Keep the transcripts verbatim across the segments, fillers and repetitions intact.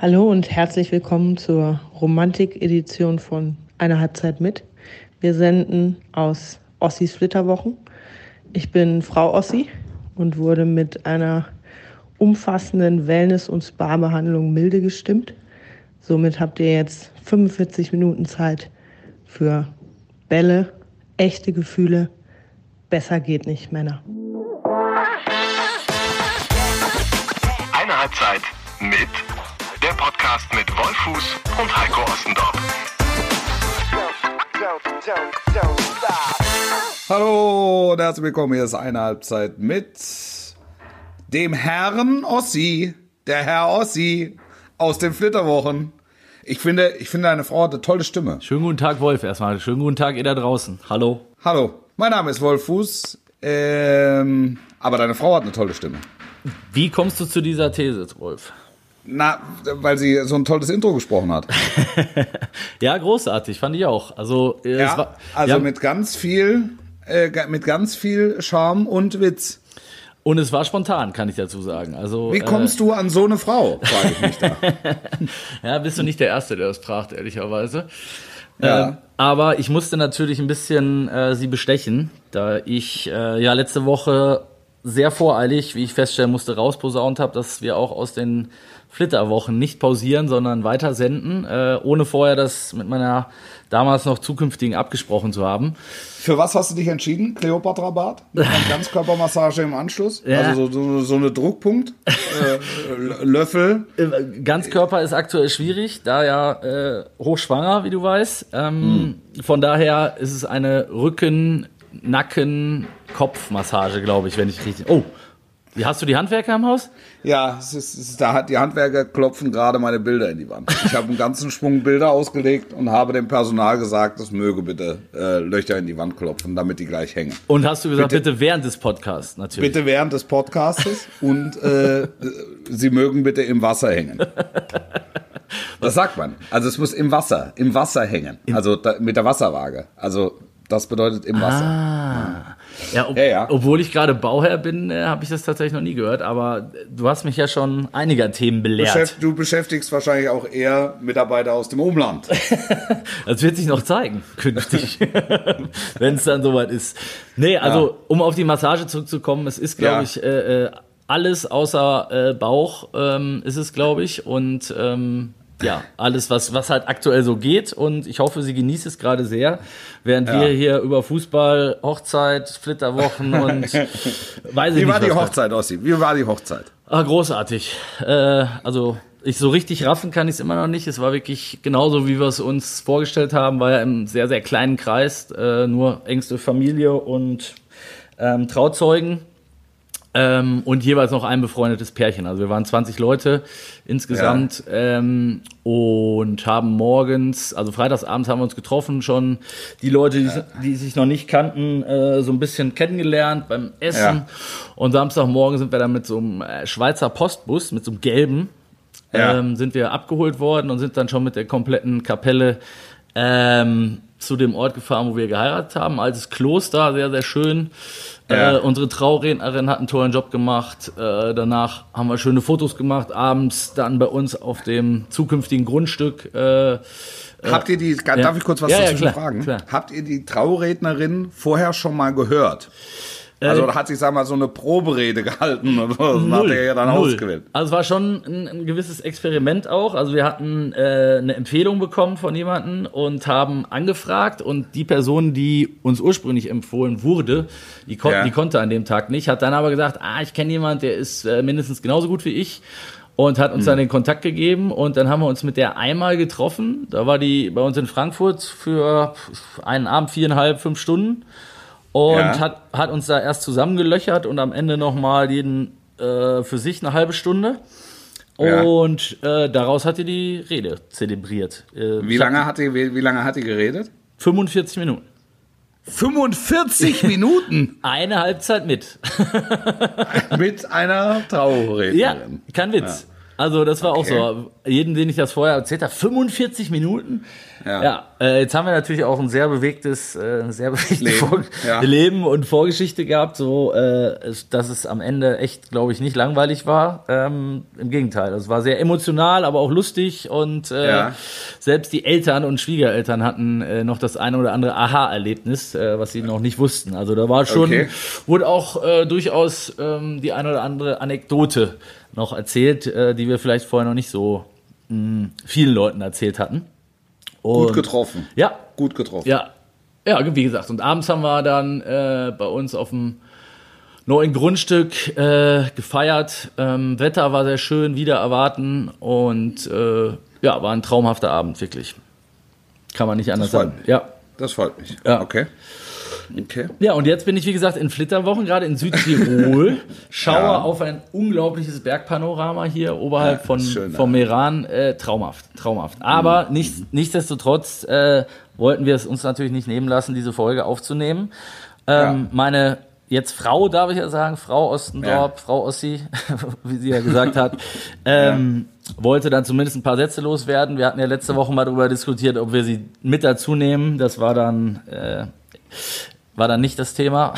Hallo und herzlich willkommen zur Romantik-Edition von Eine Halbzeit mit. Wir senden aus Ossis Flitterwochen. Ich bin Frau Ossi und wurde mit einer umfassenden Wellness- und Spa-Behandlung milde gestimmt. Somit habt ihr jetzt fünfundvierzig Minuten Zeit für Bälle, echte Gefühle. Besser geht nicht, Männer. Eine Halbzeit mit der Podcast mit Wolfuß und Heiko Ostendorf. Hallo und herzlich willkommen. Hier ist Eine Halbzeit mit dem Herrn Ossi, der Herr Ossi aus den Flitterwochen. Ich finde, ich finde, deine Frau hat eine tolle Stimme. Schönen guten Tag, Wolf, erstmal. Schönen guten Tag, ihr da draußen. Hallo. Hallo, mein Name ist Wolfuß, ähm, aber deine Frau hat eine tolle Stimme. Wie kommst du zu dieser These, Wolf? Na, weil sie so ein tolles Intro gesprochen hat. Ja, großartig, fand ich auch. Also, äh, Ja, es war, also ja, mit ganz viel, äh, mit ganz viel Charme und Witz. und es war spontan, kann ich dazu sagen. Also, Wie kommst äh, du an so eine Frau, frage ich mich da. Ja, bist du nicht der Erste, der das fragt, ehrlicherweise. Ja. Ähm, aber ich musste natürlich ein bisschen äh, sie bestechen, da ich äh, ja letzte Woche sehr voreilig, wie ich feststellen musste, rausposaunt habe, dass wir auch aus den Flitterwochen nicht pausieren, sondern weiter senden, äh, ohne vorher das mit meiner damals noch zukünftigen abgesprochen zu haben. Für was hast du dich entschieden? Kleopatra-Bad? Mit einer Ganzkörpermassage im Anschluss? Ja. Also so, so, so eine Druckpunkt? äh, Löffel? Äh, Ganzkörper ist aktuell schwierig, da ja äh, hochschwanger, wie du weißt. Ähm, hm. Von daher ist es eine Rücken-, Nacken-, Kopfmassage, glaube ich, wenn ich richtig... Oh, wie hast du die Handwerker im Haus? Ja, es ist, es ist, da hat die Handwerker klopfen gerade meine Bilder in die Wand. Ich habe einen ganzen Schwung Bilder ausgelegt und habe dem Personal gesagt, es möge bitte äh, Löcher in die Wand klopfen, damit die gleich hängen. Und hast du gesagt, bitte, Bitte- während des Podcasts, natürlich. Bitte während des Podcastes und äh, sie mögen bitte im Wasser hängen. Das sagt man. Also es muss im Wasser, im Wasser hängen. Also da, mit der Wasserwaage. Also das bedeutet im Wasser. Ah. Ja, ob, Ja, ja. Obwohl ich gerade Bauherr bin, äh, habe ich das tatsächlich noch nie gehört. Aber du hast mich ja schon einiger Themen belehrt. Beschäft- Du beschäftigst wahrscheinlich auch eher Mitarbeiter aus dem Umland. Das wird sich noch zeigen, künftig, wenn es dann soweit ist. Nee, also Ja. um auf die Massage zurückzukommen, es ist, glaube Ja. ich, äh, äh, alles außer äh, Bauch ähm, ist es, glaube ich. Und ähm, ja, alles, was, was halt aktuell so geht. Und ich hoffe, sie genießt es gerade sehr, während Ja. wir hier über Fußball, Hochzeit, Flitterwochen und weiß ich Wie nicht war die was- Hochzeit, Ossi? Wie war die Hochzeit? Ah, großartig. Äh, also ich so richtig raffen kann ich es immer noch nicht. Es war wirklich genauso, wie wir es uns vorgestellt haben. War ja im sehr, sehr kleinen Kreis. Äh, nur engste Familie und ähm, Trauzeugen. Ähm, und jeweils noch ein befreundetes Pärchen. Also wir waren zwanzig Leute insgesamt ähm, und haben morgens, also freitagsabends haben wir uns getroffen, schon die Leute, die, die sich noch nicht kannten, äh, so ein bisschen kennengelernt beim Essen. Ja. Und Samstagmorgen sind wir dann mit so einem äh, Schweizer Postbus, mit so einem gelben, Ja. ähm, sind wir abgeholt worden und sind dann schon mit der kompletten Kapelle ähm, zu dem Ort gefahren, wo wir geheiratet haben. Altes Kloster, sehr, sehr schön. Ja. Äh, unsere Traurednerin hat einen tollen Job gemacht. Äh, danach haben wir schöne Fotos gemacht. Abends dann bei uns auf dem zukünftigen Grundstück. Äh, Habt ihr die, darf ja. ich kurz was Ja, ja, dazwischen klar, fragen? klar. Habt ihr die Traurednerin vorher schon mal gehört? Also da hat sich, sag mal, so eine Proberede gehalten und so. Das hat er ja dann null. ausgewählt. Also es war schon ein, ein gewisses Experiment auch. Also wir hatten äh, eine Empfehlung bekommen von jemandem und haben angefragt und die Person, die uns ursprünglich empfohlen wurde, die, kon Ja. die konnte an dem Tag nicht, hat dann aber gesagt, ah, ich kenne jemanden, der ist äh, mindestens genauso gut wie ich und hat uns dann den Kontakt gegeben und dann haben wir uns mit der einmal getroffen. Da war die bei uns in Frankfurt für einen Abend, viereinhalb, fünf Stunden. Und Ja. hat, hat uns da erst zusammengelöchert und am Ende nochmal jeden äh, für sich eine halbe Stunde. Ja. Und äh, daraus hat die die Rede zelebriert. Äh, Wie ich lange hab hat die, wie, wie lange hat die geredet? fünfundvierzig Minuten. fünfundvierzig Minuten Eine Halbzeit mit. mit einer Traurednerin. Ja, kein Witz. Also das war Okay. auch so. Jeden, den ich das vorher erzählt habe, fünfundvierzig Minuten. Ja. Ja, äh, jetzt haben wir natürlich auch ein sehr bewegtes, äh, sehr bewegtes Leben, Vor- ja. Leben und Vorgeschichte gehabt, so äh, es- dass es am Ende echt, glaube ich, nicht langweilig war. Ähm, Im Gegenteil, es war sehr emotional, aber auch lustig und äh, Ja. selbst die Eltern und Schwiegereltern hatten äh, noch das eine oder andere Aha-Erlebnis, äh, was sie noch nicht wussten. Also da war schon, Okay. wurde auch äh, durchaus ähm, die eine oder andere Anekdote noch erzählt, äh, die wir vielleicht vorher noch nicht so mh, vielen Leuten erzählt hatten. Gut Und- getroffen. Ja, Gut getroffen. ja, ja, wie gesagt. Und abends haben wir dann äh, bei uns auf dem neuen Grundstück äh, gefeiert. Ähm, Wetter war sehr schön, wieder erwarten und äh, ja, war ein traumhafter Abend, wirklich. Kann man nicht anders freut sagen. mich. Ja. Das freut mich. Ja. Okay. Okay. Ja, und jetzt bin ich, wie gesagt, in Flitterwochen, gerade in Südtirol, schaue Ja. auf ein unglaubliches Bergpanorama hier oberhalb Ja, von, ist schön, vom ja. Meran. Äh, traumhaft, traumhaft. Aber Mhm. nicht, nichtsdestotrotz äh, wollten wir es uns natürlich nicht nehmen lassen, diese Folge aufzunehmen. Ähm, Ja. Meine jetzt Frau, darf ich ja sagen, Frau Ostendorp, Ja. Frau Ossi, wie sie ja gesagt hat, ähm, wollte dann zumindest ein paar Sätze loswerden. Wir hatten ja letzte Woche mal darüber diskutiert, ob wir sie mit dazu nehmen. Das war dann... Äh, war dann nicht das Thema.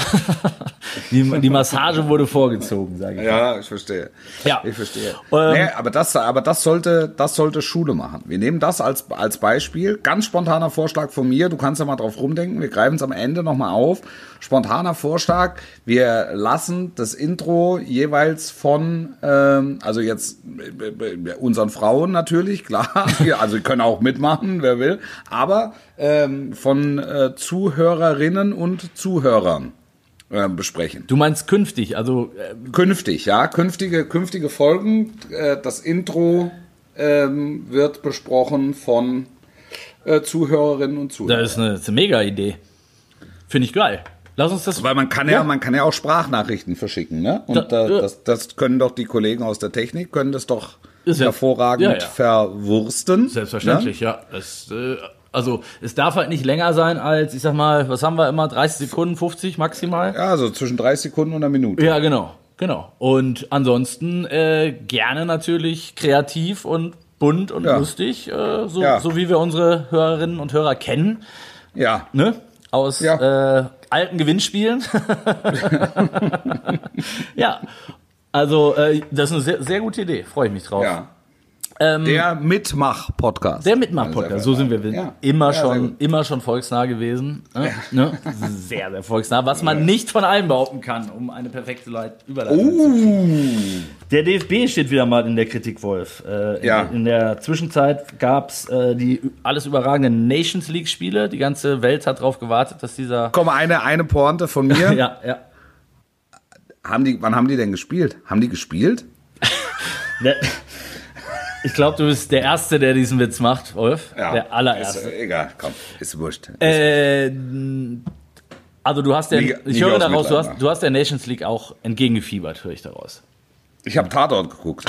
die, die Massage wurde vorgezogen, sage ich. Ja, ich verstehe. Ja. Ich verstehe. Ähm, nee, aber das, aber das sollte, das sollte Schule machen. Wir nehmen das als, als Beispiel. Ganz spontaner Vorschlag von mir. Du kannst ja mal drauf rumdenken. Wir greifen es am Ende nochmal auf. Spontaner Vorschlag. Wir lassen das Intro jeweils von, ähm, also jetzt äh, unseren Frauen natürlich, klar. Also, die können auch mitmachen, wer will. Aber, ähm, von äh, Zuhörerinnen und Zuhörern äh, besprechen. Du meinst künftig, also äh, Künftig, ja, künftige, künftige Folgen. Äh, das Intro ähm, wird besprochen von äh, Zuhörerinnen und Zuhörern. das ist eine, das ist eine Mega-Idee. Finde ich geil. Lass uns das... Weil man kann ja, man kann ja auch Sprachnachrichten verschicken, ne? Und Da- äh, ja. das, das können doch die Kollegen aus der Technik, können das doch Ist ja- hervorragend ja, ja. verwursten. Selbstverständlich, ja. Das, äh, also es darf halt nicht länger sein als, ich sag mal, was haben wir immer, dreißig Sekunden, fünfzig maximal? Ne? Ja, so zwischen dreißig Sekunden und einer Minute. Ja, genau, genau. Und ansonsten äh, gerne natürlich kreativ und bunt und Ja. lustig, äh, so, Ja. so wie wir unsere Hörerinnen und Hörer kennen. Ja. Ne? Aus Ja. äh, alten Gewinnspielen. Ja, also äh, das ist eine sehr, sehr gute Idee. Freue ich mich drauf. Ja. Ähm, Der Mitmach-Podcast. der Mitmach-Podcast, so sind wir Ja. immer Ja, sehr schon, gut. immer schon volksnah gewesen. Ne? Ne? Sehr, sehr volksnah, was man nicht von allen behaupten kann, um eine perfekte Leit- Überleitung zu kriegen. Der D F B steht wieder mal in der Kritik, Wolf. Äh, in, Ja. in der Zwischenzeit gab es äh, die alles überragenden Nations League-Spiele. Die ganze Welt hat darauf gewartet, dass dieser... Komm, eine, eine Pointe von mir. Ja, ja. Haben die, wann haben die denn gespielt? Haben die gespielt? Der, ich glaube, du bist der Erste, der diesen Witz macht, Wolf. Der allererste. Ist, äh, egal, komm, ist wurscht. Äh, also du hast der, Liga- ich Liga höre aus daraus, du Mitleid, hast, du hast der Nations League auch entgegengefiebert, höre ich daraus. Ich habe Tatort geguckt.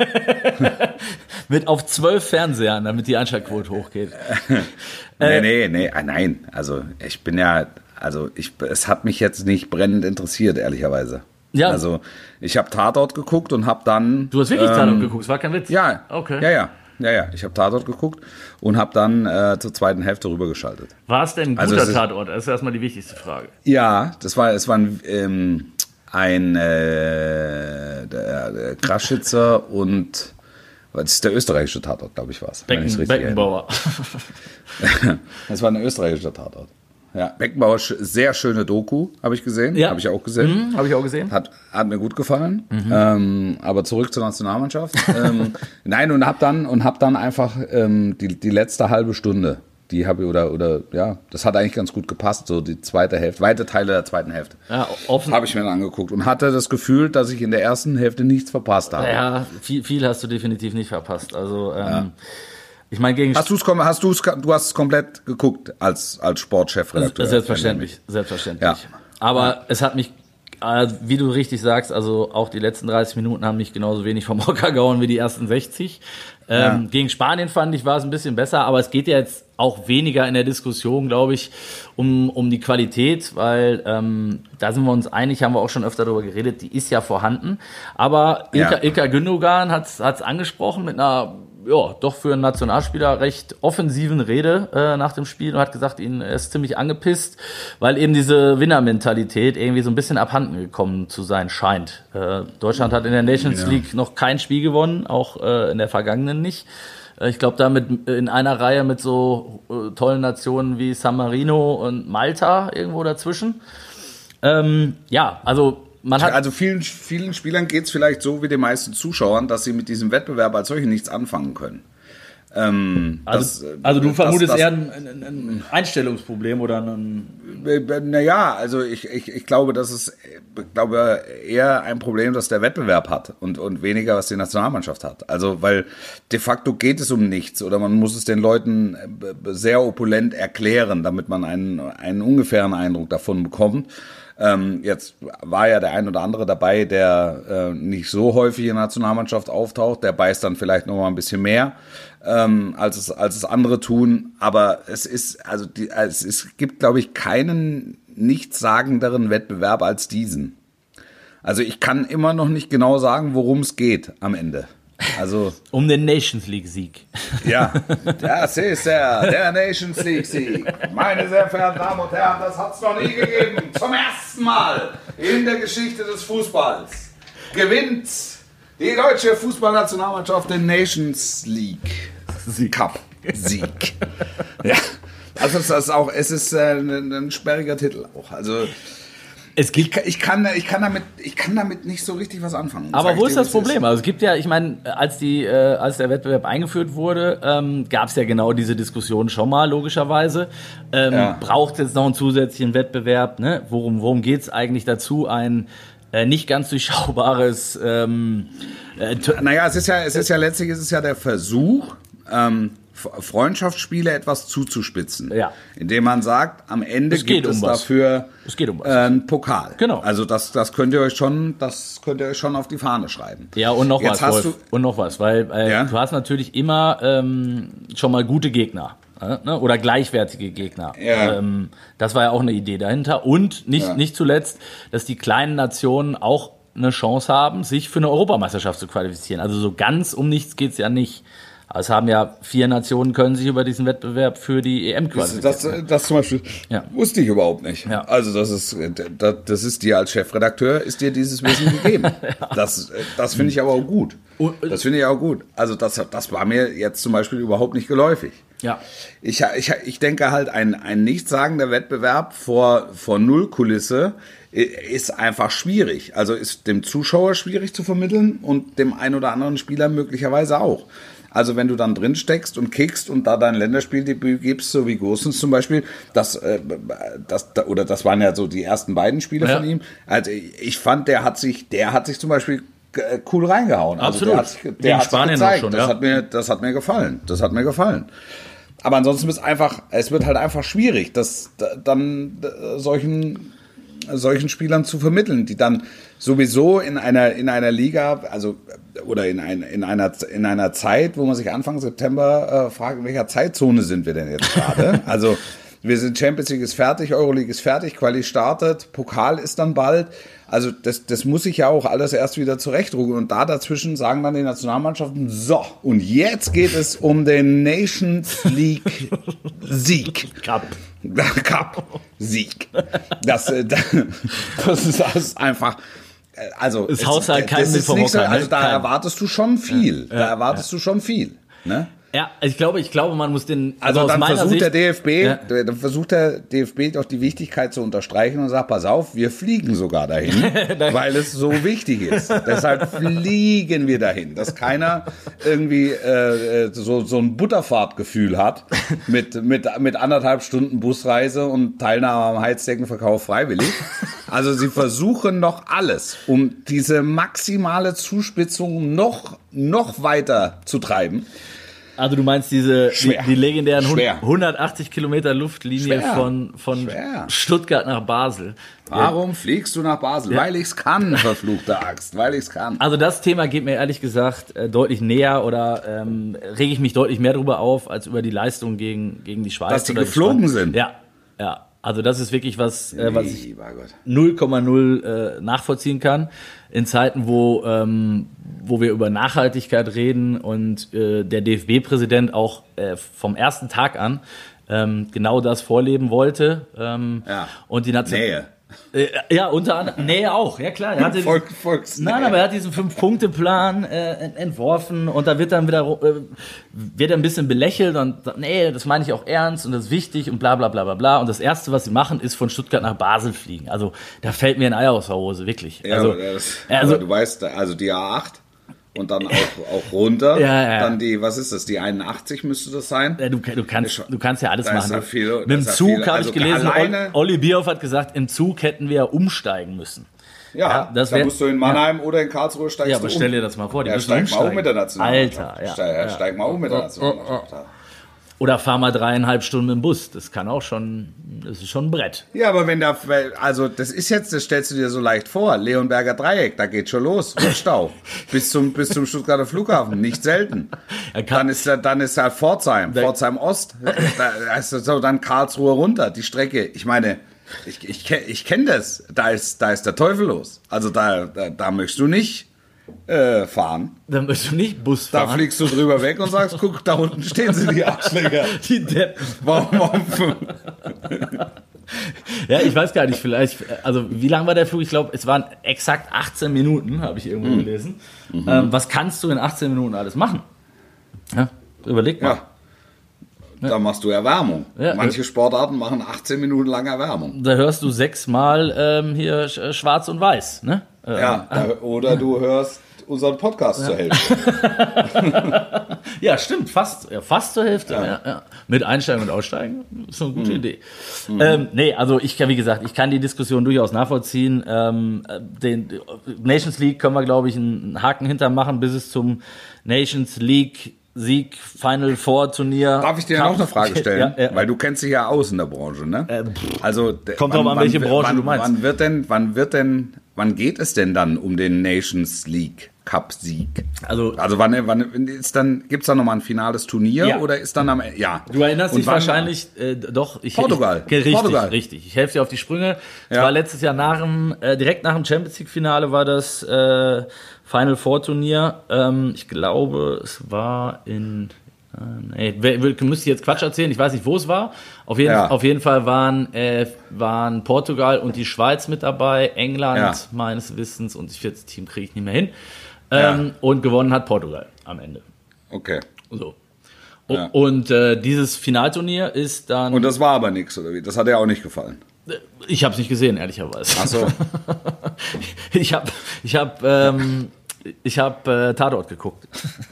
Mit auf zwölf Fernsehern, damit die Einschaltquote hochgeht. nee, nee, nee, ah, nein. Also ich bin ja, also ich, es hat mich jetzt nicht brennend interessiert, ehrlicherweise. Ja. Also ich habe Tatort geguckt und habe dann. Du hast wirklich ähm, Tatort geguckt, es war kein Witz. Ja, Okay. ja, ja, ja, ja. Ich habe Tatort geguckt und habe dann äh, zur zweiten Hälfte rübergeschaltet. War es denn ein Also guter es ist- Tatort? Das ist erstmal die wichtigste Frage. Ja, das war, es war ein, ähm, ein äh, der, der Kraschitzer und was ist der österreichische Tatort, glaube ich, war es. Becken, Beckenbauer. Das war ein österreichischer Tatort. Ja, Beckenbauer, sch- sehr schöne Doku, habe ich gesehen. Ja. Habe ich auch gesehen. Mhm, habe ich auch gesehen. Hat, hat mir gut gefallen. Ähm, aber zurück zur Nationalmannschaft. ähm, nein, und hab dann, und hab dann einfach ähm, die, die letzte halbe Stunde, die habe ich, oder, oder, ja, das hat eigentlich ganz gut gepasst, so die zweite Hälfte, weite Teile der zweiten Hälfte. Ja, offen. Habe ich mir dann angeguckt und hatte das Gefühl, dass ich in der ersten Hälfte nichts verpasst habe. Ja, viel, viel hast du definitiv nicht verpasst. Also, ähm, ich meine, gegen Hast du's, kom- hast du's, du hast es komplett geguckt als, als Sportchefredakteur? Selbstverständlich, selbstverständlich. Ja. Aber es hat mich Äh, wie du richtig sagst, also auch die letzten dreißig Minuten haben mich genauso wenig vom Hocker gehauen wie die ersten sechzig. Ähm, ja. Gegen Spanien fand ich, war es ein bisschen besser, aber es geht ja jetzt auch weniger in der Diskussion, glaube ich, um, um die Qualität, weil ähm, da sind wir uns einig, haben wir auch schon öfter darüber geredet, die ist ja vorhanden. Aber Ilka, ja. Ilkay Gündoğan hat es angesprochen mit einer, ja, doch für einen Nationalspieler recht offensiven Rede äh, nach dem Spiel und hat gesagt, ihn er ist ziemlich angepisst, weil eben diese Winnermentalität irgendwie so ein bisschen abhanden gekommen zu sein scheint. Äh, Deutschland hat in der Nations ja. League noch kein Spiel gewonnen, auch äh, in der vergangenen nicht. Äh, ich glaube, damit in einer Reihe mit so äh, tollen Nationen wie San Marino und Malta irgendwo dazwischen. Ähm, ja, also Man hat also vielen, vielen Spielern geht es vielleicht so wie den meisten Zuschauern, dass sie mit diesem Wettbewerb als solchen nichts anfangen können. Ähm, also, das, also du das, vermutest das, eher ein, ein, ein Einstellungsproblem oder ein... Naja, also ich, ich, ich glaube, das ist ich glaube eher ein Problem, das der Wettbewerb hat und, und weniger, was die Nationalmannschaft hat. Also weil de facto geht es um nichts oder man muss es den Leuten sehr opulent erklären, damit man einen, einen ungefähren Eindruck davon bekommt. Ähm, jetzt war ja der ein oder andere dabei, der äh, nicht so häufig in der Nationalmannschaft auftaucht, der beißt dann vielleicht noch mal ein bisschen mehr, ähm, als es als es andere tun. Aber es ist also die, es, es gibt, glaube ich, keinen nichtssagenderen Wettbewerb als diesen. Also ich kann immer noch nicht genau sagen, worum es geht am Ende. Also um den Nations League Sieg. Ja, das ist der, der Nations League Sieg. Meine sehr verehrten Damen und Herren, das hat es noch nie gegeben. Zum ersten Mal in der Geschichte des Fußballs gewinnt die deutsche Fußballnationalmannschaft den Nations League Sieg. Cup Sieg. Ja, also es ist auch, es ist äh, ein, ein sperriger Titel auch. Also Es gibt, ich, ich, kann, ich, kann damit, ich kann damit nicht so richtig was anfangen. Aber wo ist das Problem? Also es gibt ja, ich meine, als die, äh, als der Wettbewerb eingeführt wurde, ähm, gab es ja genau diese Diskussion schon mal, logischerweise. Ähm, ja. Braucht es jetzt noch einen zusätzlichen Wettbewerb? Ne? Worum, worum geht es eigentlich dazu, ein äh, nicht ganz durchschaubares... Ähm, äh, naja, es ist ja, es ist ja letztlich ist es ja der Versuch, ähm, Freundschaftsspiele etwas zuzuspitzen, ja. indem man sagt, am Ende es gibt um es was. dafür es geht um was. Äh, einen Pokal. Genau. Also das, das könnt ihr euch schon, das könnt ihr euch schon auf die Fahne schreiben. Ja, und noch Jetzt was, hast Wolf. Du, und noch was, weil äh, ja? du hast natürlich immer ähm, schon mal gute Gegner. Ne? Oder gleichwertige Gegner. Ja. Ähm, das war ja auch eine Idee dahinter. Und nicht, ja. nicht zuletzt, dass die kleinen Nationen auch eine Chance haben, sich für eine Europameisterschaft zu qualifizieren. Also so ganz um nichts geht's ja nicht. Es haben ja vier Nationen können sich über diesen Wettbewerb für die E M qualifizieren. Das, das zum Beispiel ja. wusste ich überhaupt nicht. Ja. Also das ist, das, das ist dir als Chefredakteur, ist dir dieses Wissen gegeben. ja. Das, das finde ich aber auch gut. Das finde ich auch gut. Also das, das war mir jetzt zum Beispiel überhaupt nicht geläufig. Ja. Ich, ich, ich denke halt, ein, ein nichtssagender Wettbewerb vor, vor Nullkulisse ist einfach schwierig. Also ist dem Zuschauer schwierig zu vermitteln und dem einen oder anderen Spieler möglicherweise auch. Also wenn du dann drin steckst und kickst und da dein Länderspieldebüt gibst, so wie Gosens zum Beispiel, das, äh, das, oder das waren ja so die ersten beiden Spiele ja. von ihm. Also ich fand, der hat sich, der hat sich zum Beispiel cool reingehauen. Absolut. Also der hat, der hat Spanien sich gezeigt. schon, ja. das hat mir, das hat mir gefallen. Das hat mir gefallen. Aber ansonsten ist einfach, es wird halt einfach schwierig, das dann solchen solchen Spielern zu vermitteln, die dann sowieso in einer in einer Liga, also oder in, ein, in einer in einer Zeit, wo man sich Anfang September äh, fragt, in welcher Zeitzone sind wir denn jetzt gerade? Also wir sind Champions League ist fertig, Euroleague ist fertig, Quali startet, Pokal ist dann bald. Also das, das muss sich ja auch alles erst wieder zurechtrücken. Und da dazwischen sagen dann die Nationalmannschaften, so, und jetzt geht es um den Nations League Sieg. Cup. Cup Sieg. Das, das ist alles einfach... Also, es haut halt keinen mit vom Hocker, so, also ne? da Kein. erwartest du schon viel. Ja, da ja, erwartest ja. du schon viel. Ne? Ja, ich glaube, ich glaube, man muss den. Also, also dann aus meiner versucht Sicht, der D F B, ja. dann versucht der D F B doch die Wichtigkeit zu unterstreichen und sagt, pass auf, wir fliegen sogar dahin, weil es so wichtig ist. Deshalb fliegen wir dahin, dass keiner irgendwie äh, so so ein Butterfahrtgefühl hat mit mit mit anderthalb Stunden Busreise und Teilnahme am Heizdeckenverkauf freiwillig. Also sie versuchen noch alles, um diese maximale Zuspitzung noch noch weiter zu treiben. Also du meinst diese die, die legendären Schwer. hundertachtzig Kilometer Luftlinie Schwer. von, von Schwer. Stuttgart nach Basel. Warum fliegst du nach Basel? Ja. Weil ich's kann, verfluchte Axt, weil ich's kann. Also das Thema geht mir ehrlich gesagt äh, deutlich näher oder ähm, rege ich mich deutlich mehr darüber auf, als über die Leistung gegen, gegen die Schweiz. Dass die oder geflogen Schweiz. sind? Ja, ja. Also das ist wirklich was, äh, was ich Lieber Gott. null Komma null äh, nachvollziehen kann. In Zeiten, wo, ähm, wo wir über Nachhaltigkeit reden und äh, der D F B-Präsident auch äh, vom ersten Tag an ähm, genau das vorleben wollte. Ähm, Ja. Und die Nation- Nähe. Äh, ja, unter anderem. Nähe auch, ja klar. Er hatte Volk, Volksnähe. Nein, aber er hat diesen Fünf-Punkte-Plan äh, ent- entworfen und da wird dann wieder äh, wird er ein bisschen belächelt und sagt, nee, das meine ich auch ernst und das ist wichtig und bla bla bla bla bla. Und das Erste, was sie machen, ist von Stuttgart nach Basel fliegen. Also da fällt mir ein Ei aus der Hose, wirklich. Ja, also, aber, das, also aber du weißt, also die A acht und dann auch, auch runter, Ja, ja. dann die, was ist das, die einundachtzig müsste das sein? äh, du, du, kannst, du kannst ja alles Da ist machen. ja viel- Mit dem da ist ja Zug viel. habe Also ich gelesen, alleine- Olli Bierhoff hat gesagt, im Zug hätten wir ja umsteigen müssen. Ja, Ja, das da wär- musst du in Mannheim oder in Karlsruhe steigst Ja, du aber um. stell dir das mal vor, die Ja, müssen steig mal um umsteigen. mit der Nationalmannschaft. Alter, ja. Steig, ja. steig mal um mit der Nationalmannschaft. Oder fahr mal dreieinhalb Stunden im Bus. Das kann auch schon, das ist schon ein Brett. Ja, aber wenn da, also das ist jetzt, das stellst du dir so leicht vor, Leonberger Dreieck, da geht schon los, Rutschstau, bis zum, bis zum Stuttgarter Flughafen, nicht selten. Er kann- Dann ist da, dann ist da Pforzheim, Pforzheim Ost, da ist so dann Karlsruhe runter, die Strecke. Ich meine, ich, ich, kenn- ich kenne das, da ist, da ist der Teufel los. Also da, da, da möchtest du nicht äh, fahren. Dann musst du nicht Bus Da fahren. fliegst du drüber weg und sagst, guck, da unten stehen sie, die Arschlöcher. Die Deppen. Warum, warum? Ja, ich weiß gar nicht, vielleicht, also wie lang war der Flug? Ich glaube, es waren exakt achtzehn Minuten, habe ich irgendwo Mhm. gelesen. Ähm, was kannst du in achtzehn Minuten alles machen? Ja, überleg mal. Ja. Da machst du Erwärmung. Ja. Manche Sportarten machen achtzehn Minuten lang Erwärmung. Da hörst du sechsmal ähm, hier Sch- Schwarz und Weiß, ne? Äh, Ja, da, oder du hörst unseren Podcast zur Hälfte. Ja, stimmt, fast, ja, fast zur Hälfte. Ja. Ja. Mit Einsteigen und Aussteigen ist eine gute Idee. Ähm, nee, also ich kann, wie gesagt, ich kann die Diskussion durchaus nachvollziehen. Ähm, den die Nations League können wir, glaube ich, einen Haken hintermachen, bis es zum Nations League Sieg Final Four Turnier. Darf ich dir noch eine Frage stellen? Ja, ja. Weil du kennst dich ja aus in der Branche, ne? Äh, also d- kommt drauf an, welche Branche wann, du meinst. Wann wird denn, wann wird denn, wann geht es denn dann um den Nations League Cup Sieg? Also, Also wann, wann ist dann, gibt's da nochmal ein finales Turnier Ja. oder ist dann am Ende? Ja. du erinnerst Und dich wann- wahrscheinlich, äh, doch, ich, Portugal. Ich, richtig, Portugal. richtig. Ich helfe dir auf die Sprünge. Es Ja. war letztes Jahr nach dem, äh, direkt nach dem Champions League Finale war das äh, Final Four Turnier. Ähm, ich glaube, es war in, äh, nee, wer- wer- müsste ich jetzt Quatsch erzählen, ich weiß nicht, wo es war. Auf jeden, Ja. auf jeden Fall waren, äh, waren Portugal und die Schweiz mit dabei, England Ja. meines Wissens und das vierte Team kriege ich nicht mehr hin. Ähm, Ja. Und gewonnen hat Portugal am Ende. Okay. So. O- Ja. Und äh, dieses Finalturnier ist dann. Und das war aber nichts, oder wie? Das hat dir auch nicht gefallen. Ich habe es nicht gesehen, ehrlicherweise. Ach so. Ich habe, ich habe, ähm, ich habe äh, Tatort geguckt.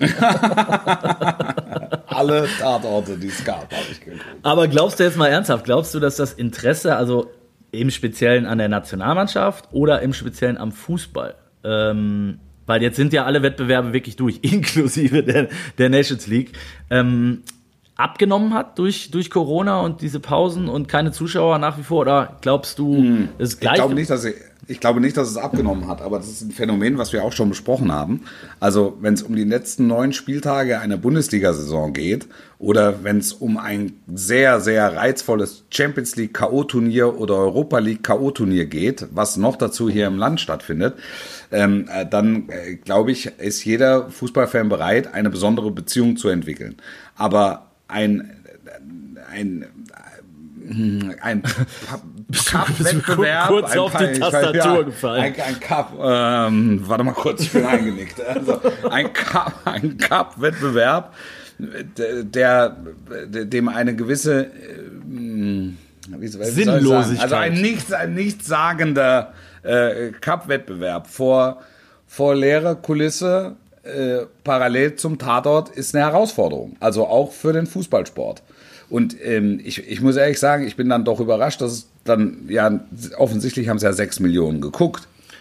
Alle Tatorte, die es gab, habe ich geguckt. Aber glaubst du jetzt mal ernsthaft? Glaubst du, dass das Interesse, also im Speziellen an der Nationalmannschaft oder im Speziellen am Fußball? Ähm, weil jetzt sind ja alle Wettbewerbe wirklich durch, inklusive der, der Nations League. Ähm, abgenommen hat durch, durch Corona und diese Pausen und keine Zuschauer nach wie vor? Oder glaubst du, es ist Ich gleich? glaube nicht, dass ich, ich glaube nicht, dass es abgenommen hat, aber das ist ein Phänomen, was wir auch schon besprochen haben. Also wenn es um die letzten neun Spieltage einer Bundesliga-Saison geht oder wenn es um ein sehr, sehr reizvolles Champions League K O-Turnier oder Europa League K O-Turnier geht, was noch dazu hier im Land stattfindet, ähm, äh, dann äh, glaube ich, ist jeder Fußballfan bereit, eine besondere Beziehung zu entwickeln. Aber ein, ein, ein Cup-Wettbewerb, kurz ein, auf die ich weiß, Tastatur gefallen. Ein, ein Cup, ähm, warte mal kurz, ich bin eingenickt. Also ein Cup, ein Cup-Wettbewerb, der, der, dem eine gewisse äh, wie, wie soll ich sagen? Sinnlosigkeit. Also ein nichts, ein nichtssagender äh, Cup-Wettbewerb vor, vor leerer Kulisse äh, parallel zum Tatort ist eine Herausforderung. Also auch für den Fußballsport. Und ähm, ich, ich muss ehrlich sagen, ich bin dann doch überrascht, dass es dann, ja, offensichtlich haben es ja sechs Millionen geguckt.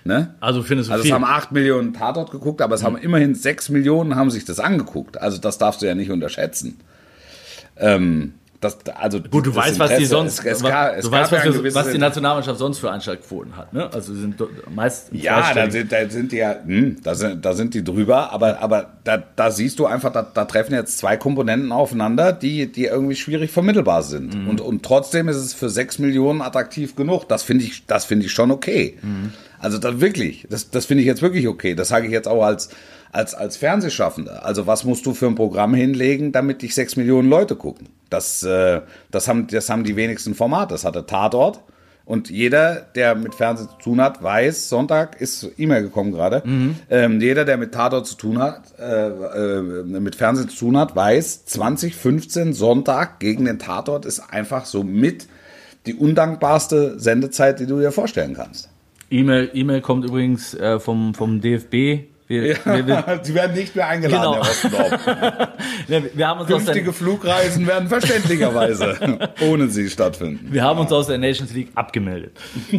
Ne? Also findest du Also viel? es haben acht Millionen Tatort geguckt, aber es haben immerhin sechs Millionen haben sich das angeguckt. Also das darfst du ja nicht unterschätzen. Ähm, das, also Gut, du das weißt, was die Interesse, sonst, es, es gab, es du gab weißt, ja was, ein wir, gewisses was die Inter- Nationalmannschaft sonst für Einschaltquoten hat, ne? Also sie sind do- meist im Ja, da zweistelligen. sind, da sind die ja, hm, da sind, da sind die drüber, aber, aber da, da siehst du einfach, da, da treffen jetzt zwei Komponenten aufeinander, die, die irgendwie schwierig vermittelbar sind. Mhm. Und, und trotzdem ist es für sechs Millionen attraktiv genug. Das finde ich, das finde ich schon okay. Mhm. Also da wirklich, das, das finde ich jetzt wirklich okay. Das sage ich jetzt auch als, als, als Fernsehschaffender. Also was musst du für ein Programm hinlegen, damit dich sechs Millionen Leute gucken? Das, äh, das haben, das haben die wenigsten Formate. Das hatte Tatort. Und jeder, der mit Fernsehen zu tun hat, weiß, Sonntag ist E-Mail gekommen gerade, mhm. ähm, jeder, der mit Tatort zu tun hat, äh, äh, mit Fernsehen zu tun hat, weiß, zwanzig fünfzehn Sonntag gegen den Tatort ist einfach so mit die undankbarste Sendezeit, die du dir vorstellen kannst. E-Mail, E-Mail kommt übrigens äh, vom, vom D F B. Wir, ja, wir, wir, sie werden nicht mehr eingeladen, genau. Herr Ostendorf. ja, wir haben uns Künftige aus der, Flugreisen werden verständlicherweise ohne sie stattfinden. Wir haben uns aus der Nations League abgemeldet.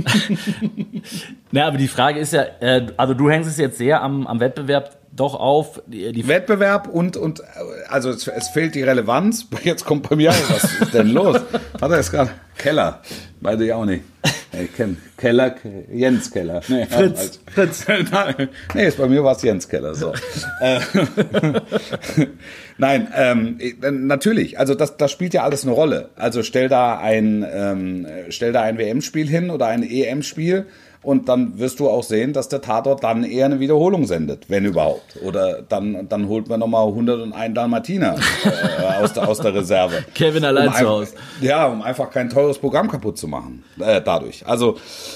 Na, aber die Frage ist ja, äh, also du hängst es jetzt sehr am, am Wettbewerb doch auf. Die, die Wettbewerb und, und also es, es fehlt die Relevanz. Jetzt kommt bei mir auch, was ist denn los? Hat er jetzt gerade Keller? Beide ja auch nicht. Ich kenne Keller, Jens Keller. Nee, Fritz. Also, Fritz. Nee, bei mir war es Jens Keller. So. Nein, ähm, natürlich. Also das, das spielt ja alles eine Rolle. Also stell da ein, ähm, stell da ein W M-Spiel hin oder ein E M-Spiel. Und dann wirst du auch sehen, dass der Tatort dann eher eine Wiederholung sendet, wenn überhaupt. Oder dann, dann holt man nochmal hunderteins Dalmatiner äh, aus, der, aus der Reserve. Kevin allein um zu Hause. Ja, um einfach kein teures Programm kaputt zu machen äh, dadurch. Also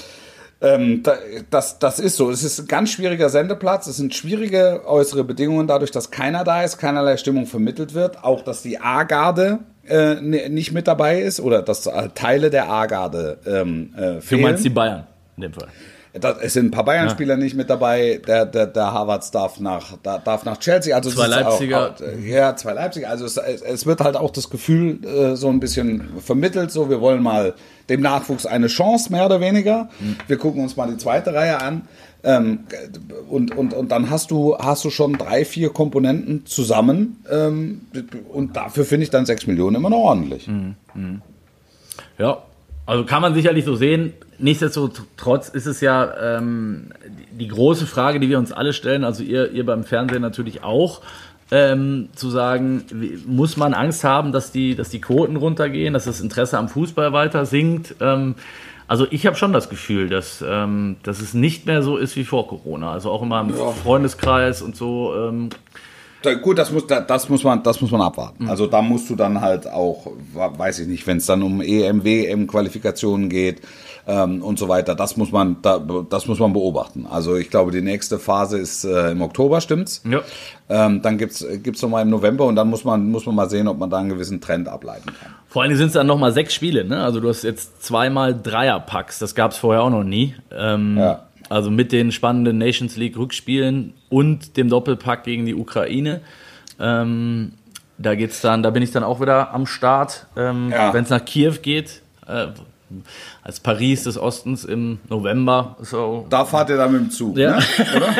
ähm, das, das ist so. Es ist ein ganz schwieriger Sendeplatz. Es sind schwierige äußere Bedingungen dadurch, dass keiner da ist, keinerlei Stimmung vermittelt wird. Auch, dass die A-Garde äh, nicht mit dabei ist oder dass Teile der A-Garde ähm, äh, fehlen. Du meinst die Bayern? In dem Fall. Das, es sind ein paar Bayern-Spieler ja. nicht mit dabei. Der, der, der Harvards darf nach, darf nach Chelsea. Also zwei Leipziger. Auch, ja, zwei Leipziger. Also es, es wird halt auch das Gefühl äh, so ein bisschen vermittelt. So, wir wollen mal dem Nachwuchs eine Chance, mehr oder weniger. Mhm. Wir gucken uns mal die zweite Reihe an. Ähm, und, und, und dann hast du, hast du schon drei, vier Komponenten zusammen. Ähm, und dafür finde ich dann sechs Millionen immer noch ordentlich. Mhm. Mhm. Ja, also kann man sicherlich so sehen. Nichtsdestotrotz ist es ja ähm, die, die große Frage, die wir uns alle stellen, also ihr, ihr beim Fernsehen natürlich auch, ähm, zu sagen, wie, muss man Angst haben, dass die, dass die Quoten runtergehen, dass das Interesse am Fußball weiter sinkt? Ähm, also ich habe schon das Gefühl, dass, ähm, dass es nicht mehr so ist wie vor Corona. Also auch immer im ja. Freundeskreis und so. Ähm, Gut, das muss, das muss man, das muss man abwarten. Also da musst du dann halt auch, weiß ich nicht, wenn es dann um E M, W M-Qualifikationen geht ähm, und so weiter, das muss man, da, das muss man beobachten. Also ich glaube, die nächste Phase ist äh, im Oktober, stimmt's? Ja. Ähm, dann gibt's gibt's noch mal im November und dann muss man muss man mal sehen, ob man da einen gewissen Trend ableiten kann. Vor allem sind es dann noch mal sechs Spiele, ne? Also du hast jetzt zweimal Dreierpacks, das gab's vorher auch noch nie. Ähm, ja. Also mit den spannenden Nations League Rückspielen und dem Doppelpack gegen die Ukraine. Ähm, da geht's dann, da bin ich dann auch wieder am Start, ähm, ja. wenn es nach Kiew geht. Äh, als Paris des Ostens im November. So. Da fahrt ihr dann mit dem Zug, ja. ne? Oder?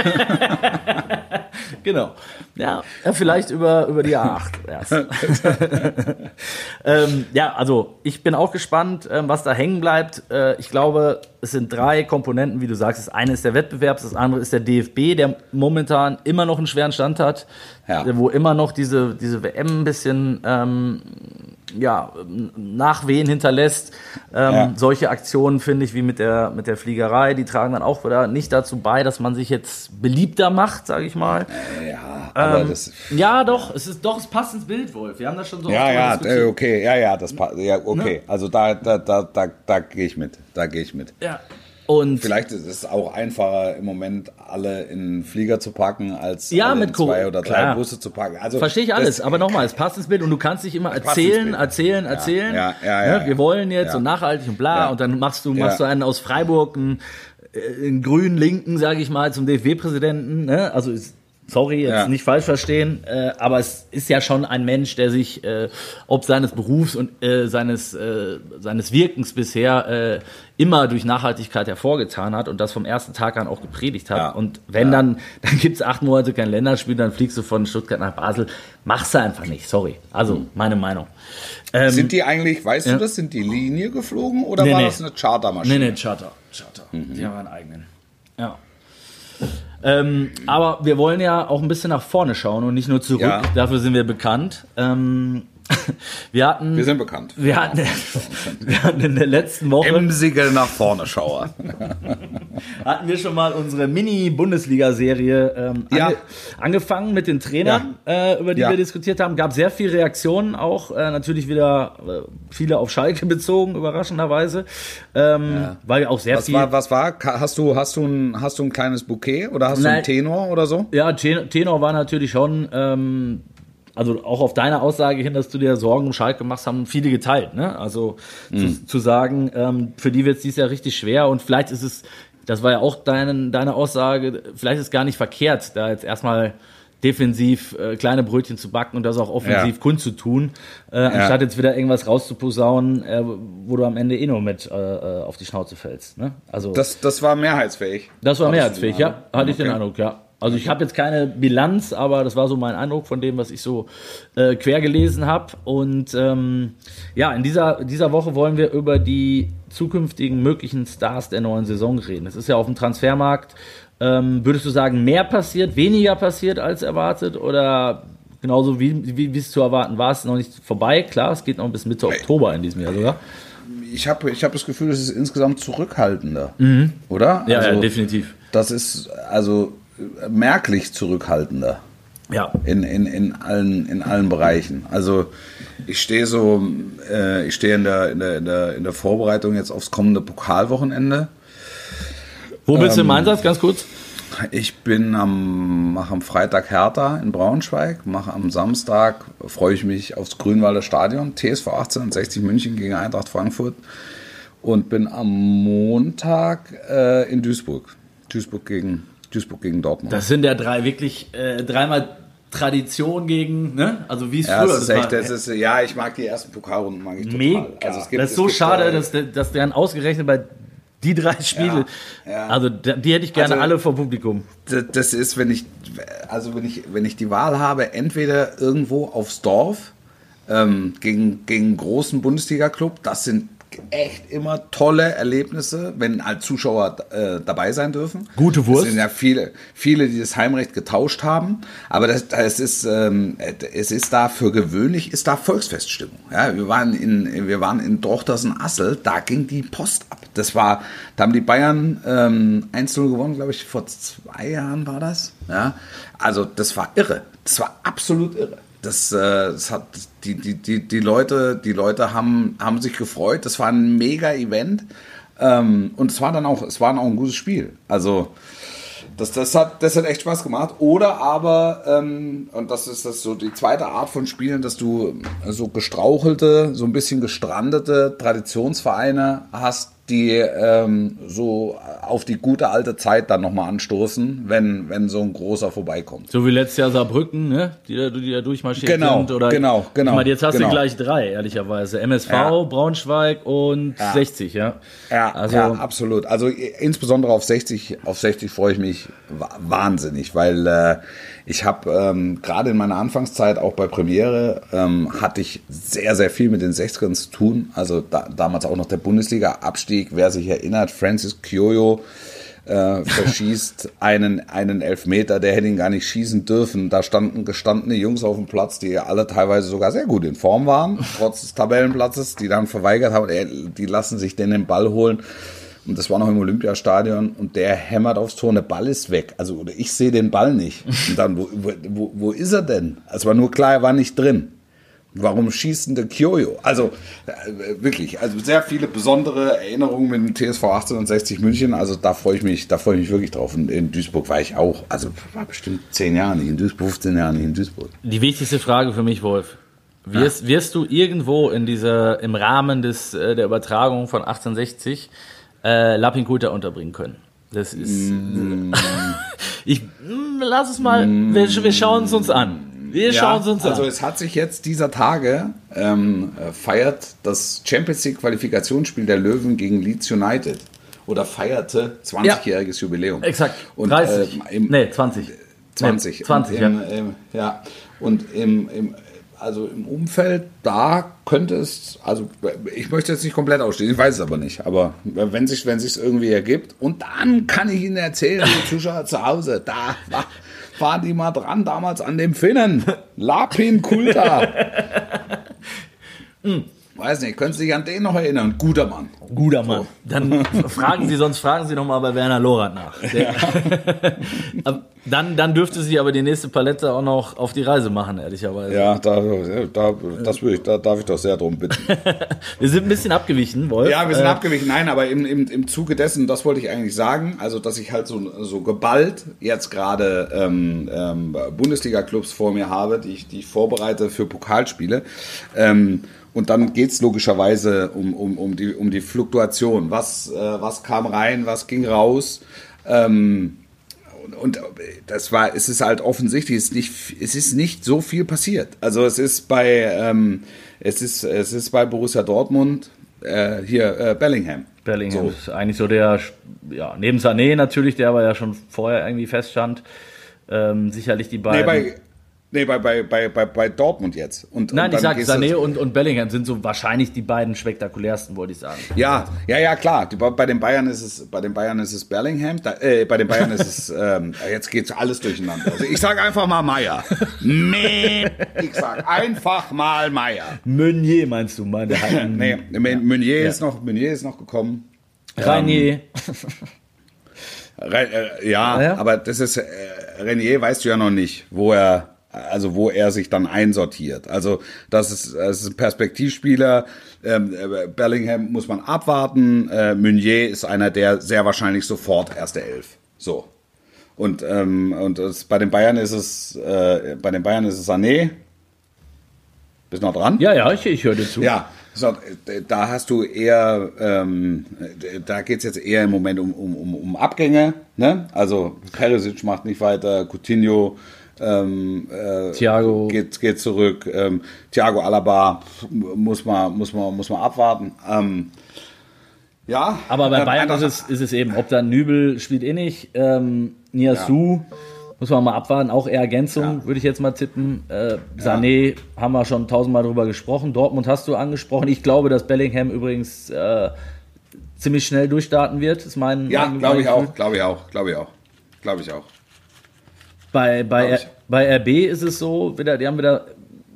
Genau. Ja, vielleicht über, über die A acht erst. ähm, ja, also ich bin auch gespannt, ähm, was da hängen bleibt. Äh, ich glaube, es sind drei Komponenten, wie du sagst. Das eine ist der Wettbewerb, das andere ist der D F B, der momentan immer noch einen schweren Stand hat, ja. wo immer noch diese, diese W M ein bisschen ähm, ja, Nachwehen hinterlässt. Ähm, ja. Solche Aktionen, finde ich, wie mit der, mit der Fliegerei, die tragen dann auch wieder nicht dazu bei, dass man sich jetzt beliebter macht, sage ich mal. Ja, aber ähm, das... Ja, doch, es ist doch, es passt ins Bild, Wolf. Wir haben das schon so Ja, oft ja, diskutiert. okay, ja, ja, das passt. Ja, okay. Ne? Also da, da, da, da, da gehe ich mit. Da gehe ich mit. Ja. Und vielleicht ist es auch einfacher im Moment alle in einen Flieger zu packen, als ja, alle mit in zwei oder drei klar. Busse zu packen. Also verstehe ich alles, aber nochmal, es passt ins Bild und du kannst dich immer erzählen, erzählen, erzählen. Ja, ja, ja, ja, ne? Wir wollen jetzt ja. und nachhaltig und bla ja. und dann machst du machst ja. du einen aus Freiburg, einen, einen grünen Linken, sage ich mal, zum D F B-Präsidenten. Ne? Also ist, Sorry, jetzt Ja. nicht falsch verstehen, äh, aber es ist ja schon ein Mensch, der sich äh, ob seines Berufs und äh, seines äh, seines Wirkens bisher äh, immer durch Nachhaltigkeit hervorgetan hat und das vom ersten Tag an auch gepredigt hat. Ja. Und wenn Ja. dann, dann gibt's acht Monate kein Länderspiel, dann fliegst du von Stuttgart nach Basel. Machst du einfach nicht, sorry. Also, meine Meinung. Ähm, Sind die eigentlich, weißt ja. du das, sind die Linie geflogen oder Nee, war nee. das eine Chartermaschine? Nee, nee, Charter. Charter. Die haben einen eigenen. Ja. Ähm, aber wir wollen ja auch ein bisschen nach vorne schauen und nicht nur zurück. Ja. Dafür sind wir bekannt. Ähm, wir hatten, Wir sind bekannt. wir hatten, wir hatten in der letzten Woche Emsige nach vorne Schauer. hatten wir schon mal unsere Mini-Bundesliga-Serie ähm, Ja. ange angefangen mit den Trainern, äh, über die Ja. wir diskutiert haben. Gab sehr viele Reaktionen, auch äh, natürlich wieder äh, viele auf Schalke bezogen, überraschenderweise, ähm, weil auch sehr Was viel. war, was war? Hast du, hast du ein, hast du ein kleines Bouquet oder hast du Nein. einen Tenor oder so? Ja, Ten- Tenor war natürlich schon, ähm, also auch auf deine Aussage hin, dass du dir Sorgen um Schalke machst, haben viele geteilt. Ne? Also zu, zu sagen, ähm, für die wird es dieses Jahr richtig schwer und vielleicht ist es, das war ja auch deine, deine Aussage, vielleicht ist es gar nicht verkehrt, da jetzt erstmal defensiv äh, kleine Brötchen zu backen und das auch offensiv Ja. kundzutun, äh, anstatt jetzt wieder irgendwas rauszuposaunen, äh, wo du am Ende eh nur mit äh, äh, auf die Schnauze fällst. Ne? Also Das, das war mehrheitsfähig. das war Hattest mehr du als fähig, den ja. Eindruck? Hatte ich den Okay. Eindruck, ja. Also ich habe jetzt keine Bilanz, aber das war so mein Eindruck von dem, was ich so äh, quer gelesen habe. Und ähm, ja, in dieser, dieser Woche wollen wir über die zukünftigen möglichen Stars der neuen Saison reden. Es ist ja auf dem Transfermarkt, ähm, würdest du sagen, mehr passiert, weniger passiert als erwartet oder genauso wie, wie, wie es zu erwarten war, es ist noch nicht vorbei. Klar, es geht noch bis Mitte Oktober in diesem Jahr sogar. Ich habe ich hab das Gefühl, es ist insgesamt zurückhaltender. Oder? Ja, also, ja, definitiv. Das ist also merklich zurückhaltender. Ja. In, in, in, allen, in allen Bereichen. Also ich stehe so, äh, ich stehe in der, in, der, in, der, in der Vorbereitung jetzt aufs kommende Pokalwochenende. Wo bist du im Ähm, Einsatz, ganz kurz? Ich bin am, mache am Freitag Hertha in Braunschweig, mache am Samstag, freue ich mich aufs Grünwalder Stadion, T S V achtzehnhundertsechzig München gegen Eintracht Frankfurt und bin am Montag äh, in Duisburg. Duisburg gegen, Duisburg gegen Dortmund. Das sind ja drei wirklich äh, dreimal Tradition gegen, ne? Also wie es ja, früher das ist echt, war. das ist, ja, ich mag die ersten Pokalrunden, mag ich total. Mega. Also es gibt, das ist es so gibt, schade, äh, dass, der- dass deren ausgerechnet bei die drei Spiele, Ja, ja. also die, die hätte ich gerne Also- alle vor Publikum. Das- Das ist, wenn ich, also wenn ich, wenn ich die Wahl habe, entweder irgendwo aufs Dorf ähm, gegen, gegen einen großen Bundesliga-Club, das sind echt immer tolle Erlebnisse, wenn halt Zuschauer äh, dabei sein dürfen. Gute Wurst. Es sind ja viele, viele, die das Heimrecht getauscht haben, aber das, das ist, ähm, es ist da für gewöhnlich, ist da Volksfeststimmung. Ja, wir waren in, wir waren in Drochtersen-Assel, da ging die Post ab. Das war, da haben die Bayern ähm, eins null gewonnen, glaube ich, vor zwei Jahren war das. Ja, also das war irre. Das war absolut irre. Das, äh, das hat die, die, die, die Leute, die Leute haben, haben sich gefreut. Das war ein Mega-Event. Ähm, und es war dann auch, es war auch ein gutes Spiel. Also das, das, hat, das hat echt Spaß gemacht. Oder aber, ähm, und das ist das so die zweite Art von Spielen, dass du so gestrauchelte, so ein bisschen gestrandete Traditionsvereine hast, die ähm, so auf die gute alte Zeit dann nochmal anstoßen, wenn, wenn so ein großer vorbeikommt. So wie letztes Jahr Saarbrücken, ne? Die da, die da durchmarschiert Genau, sind. Oder, genau, genau, Ich meine, jetzt hast genau. du gleich drei, ehrlicherweise. M S V, Ja. Braunschweig und Ja. sechzig, ja. Ja, also, ja, absolut. Also i- insbesondere auf sechzig, auf sechzig freue ich mich wa- wahnsinnig, weil äh, ich habe ähm, gerade in meiner Anfangszeit auch bei Premiere ähm, hatte ich sehr, sehr viel mit den sechzigern zu tun. Also da, damals auch noch der Bundesliga-Abstieg. Wer sich erinnert, Francis Kyoyo äh, verschießt einen, einen Elfmeter, der hätte ihn gar nicht schießen dürfen. Da standen gestandene Jungs auf dem Platz, die alle teilweise sogar sehr gut in Form waren, trotz des Tabellenplatzes, die dann verweigert haben, ey, die lassen sich denn den Ball holen. Und das war noch im Olympiastadion und der hämmert aufs Tor und der Ball ist weg. Also oder ich sehe den Ball nicht. Und dann, wo, wo, wo ist er denn? Es war nur klar, er war nicht drin. Warum schießt denn der Kyoyo? Also äh, wirklich, also sehr viele besondere Erinnerungen mit dem T S V achtzehnhundertsechzig München. Also da freue ich mich, da freue ich mich wirklich drauf. Und in Duisburg war ich auch. Also war bestimmt zehn Jahre nicht in Duisburg, fünfzehn Jahre nicht in Duisburg. Die wichtigste Frage für mich, Wolf. Wirst, wirst du irgendwo in dieser, im Rahmen des, äh, der Übertragung von achtzehnhundertsechzig äh, Lapin Kulta unterbringen können? Das ist. Mm. ich lass es mal. Mm. Wir, wir schauen es uns an. Wir ja, schauen es uns also an. Also es hat sich jetzt dieser Tage ähm, feiert das Champions League Qualifikationsspiel der Löwen gegen Leeds United oder feierte zwanzigjähriges ja. Jubiläum. Exakt. Und, dreißig. Äh, im, nee, zwanzig. zwanzig. Nee, zwanzig, im, ja. Im, ja. Und im, im Also im Umfeld, da könnte es, also ich möchte jetzt nicht komplett ausstehen, ich weiß es aber nicht, aber wenn sich wenn es irgendwie ergibt, und dann kann ich Ihnen erzählen, die Zuschauer zu Hause, da war, waren die mal dran damals an dem Finnen, Lapin Kulta. hm. Weiß nicht, können Sie sich an den noch erinnern? Guter Mann. Guter Mann. So. Dann fragen Sie, sonst fragen Sie noch mal bei Werner Lorand nach. Der, ja. dann, dann dürfte sie aber die nächste Palette auch noch auf die Reise machen, ehrlicherweise. Ja, da, da, das würde ich, da darf ich doch sehr drum bitten. Wir sind ein bisschen abgewichen, Wolf. Ja, wir sind äh, abgewichen. Nein, aber im, im, im Zuge dessen, das wollte ich eigentlich sagen, also dass ich halt so, so geballt jetzt gerade ähm, ähm, Bundesliga-Clubs vor mir habe, die ich, die ich vorbereite für Pokalspiele. Ähm, Und dann geht es logischerweise um, um, um, die, um die Fluktuation. Was, äh, was kam rein, was ging raus? Ähm, und, und das war, es ist halt offensichtlich, es ist nicht, es ist nicht so viel passiert. Also es ist bei, ähm, es ist, es ist bei Borussia Dortmund äh, hier äh, Bellingham. Bellingham so. Ist eigentlich so der, ja, neben Sané natürlich, der aber ja schon vorher irgendwie feststand, ähm, sicherlich die beiden. Nee, bei, Nee, bei, bei, bei, bei Dortmund jetzt. Und, Nein, und ich sage, Sané und, und Bellingham sind so wahrscheinlich die beiden spektakulärsten, wollte ich sagen. Ja, ja, ja, klar. Die, bei den Bayern ist es, bei den Bayern ist es Bellingham. Da, äh, bei den Bayern ist es, ähm, jetzt geht's alles durcheinander. Also ich sage einfach mal Meier. Ich sag einfach mal Meier. Meunier meinst du, meine Herren? Nee, Meunier ja. ist noch, Meunier ist noch gekommen. Ranier. Ähm, äh, ja, ja, aber das ist, äh, Renier weißt du ja noch nicht, wo er, also wo er sich dann einsortiert. Also das ist, das ist ein Perspektivspieler. Ähm, Bellingham muss man abwarten. Äh, Meunier ist einer, der sehr wahrscheinlich sofort erste Elf. So. Und ähm, und das, bei den Bayern ist es äh, bei den Bayern ist es Sané. Bist du noch dran? Ja, ja, ich, ich höre dir zu. Ja, so, da hast du eher, ähm, da geht es jetzt eher im Moment um, um, um, um Abgänge. Ne? Also Perisic macht nicht weiter, Coutinho ähm, äh, Thiago geht, geht zurück, ähm, Thiago Alaba muss man, muss man, muss man abwarten. Ähm, ja, aber bei äh, Bayern ist es, ist es eben, ob dann Nübel spielt eh nicht, ähm, Niasu, ja. Muss man mal abwarten, auch eher Ergänzung, ja. Würde ich jetzt mal tippen. Äh, Sané ja. haben wir schon tausendmal drüber gesprochen. Dortmund hast du angesprochen. Ich glaube, dass Bellingham übrigens äh, ziemlich schnell durchstarten wird. Ist mein, ja, mein glaube ich auch, glaube ich auch, glaube ich auch, glaube ich auch. Bei, bei, R, bei R B ist es so, wieder, die haben wieder,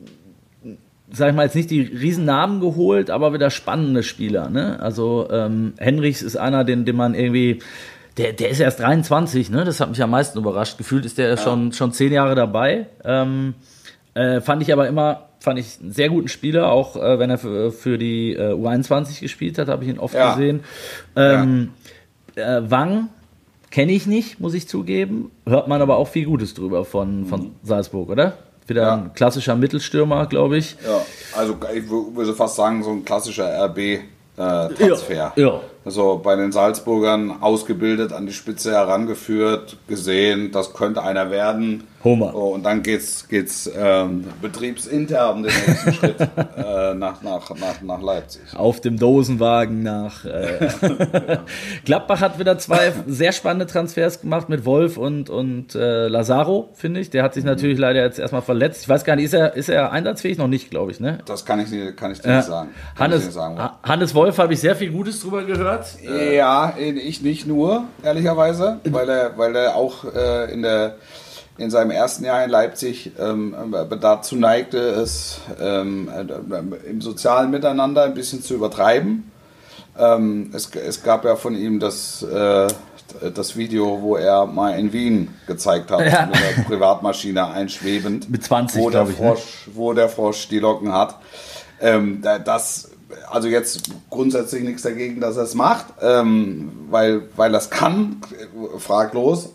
sag ich mal, jetzt nicht die Riesennamen geholt, aber wieder spannende Spieler. Ne? Also ähm, Henrichs ist einer, den, den man irgendwie... Der, der ist erst dreiundzwanzig, ne? Das hat mich am meisten überrascht. Gefühlt ist der ja. schon, schon zehn Jahre dabei. Ähm, äh, fand ich aber immer, fand ich einen sehr guten Spieler, auch äh, wenn er für, für die äh, U einundzwanzig gespielt hat, habe ich ihn oft ja. gesehen. Ähm, ja. äh, Wang kenne ich nicht, muss ich zugeben. Hört man aber auch viel Gutes drüber von, von mhm. Salzburg, oder? Wieder ja. ein klassischer Mittelstürmer, glaube ich. Ja, also ich würde fast sagen, so ein klassischer R B-Transfer. Ja. ja. Also bei den Salzburgern ausgebildet, an die Spitze herangeführt, gesehen, das könnte einer werden. Homer. So, und dann geht's, geht's ähm, betriebsintern den nächsten Schritt äh, nach, nach, nach, nach Leipzig. Auf dem Dosenwagen nach. Äh. ja. Gladbach hat wieder zwei sehr spannende Transfers gemacht mit Wolf und, und äh, Lazaro, finde ich. Der hat sich mhm. natürlich leider jetzt erstmal verletzt. Ich weiß gar nicht, ist er, ist er einsatzfähig? Noch nicht, glaube ich, ne? Das kann ich, nicht, kann ich dir äh, nicht sagen. Kann Hannes, nicht sagen Hannes Wolf habe ich sehr viel Gutes drüber gehört. Ja, ich nicht nur, ehrlicherweise, weil er, weil er auch äh, in der in seinem ersten Jahr in Leipzig ähm, dazu neigte, es ähm, im sozialen Miteinander ein bisschen zu übertreiben. Ähm, es, es gab ja von ihm das, äh, das Video, wo er mal in Wien gezeigt hat, ja. mit der Privatmaschine einschwebend. Mit zwanzig, wo der ich, Frosch, ne? Wo der Frosch die Locken hat. Ähm, das, also jetzt grundsätzlich nichts dagegen, dass er es macht, ähm, weil, weil er es kann, fraglos.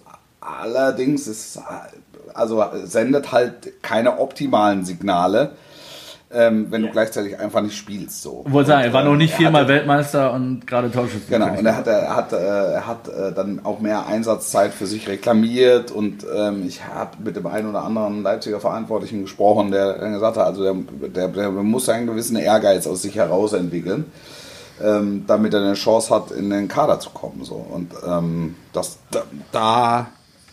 Allerdings ist, also sendet halt keine optimalen Signale. ähm, wenn du gleichzeitig einfach nicht spielst. So. Ich wollte sagen, er war noch nicht er viermal hatte, Weltmeister und gerade Torschütze. Genau, und er hat, er hat, er hat dann auch mehr Einsatzzeit für sich reklamiert und ähm, ich habe mit dem einen oder anderen Leipziger Verantwortlichen gesprochen, der gesagt hat, also der, der, der muss einen gewissen Ehrgeiz aus sich heraus entwickeln, ähm, damit er eine Chance hat, in den Kader zu kommen. So. Und ähm, das da, da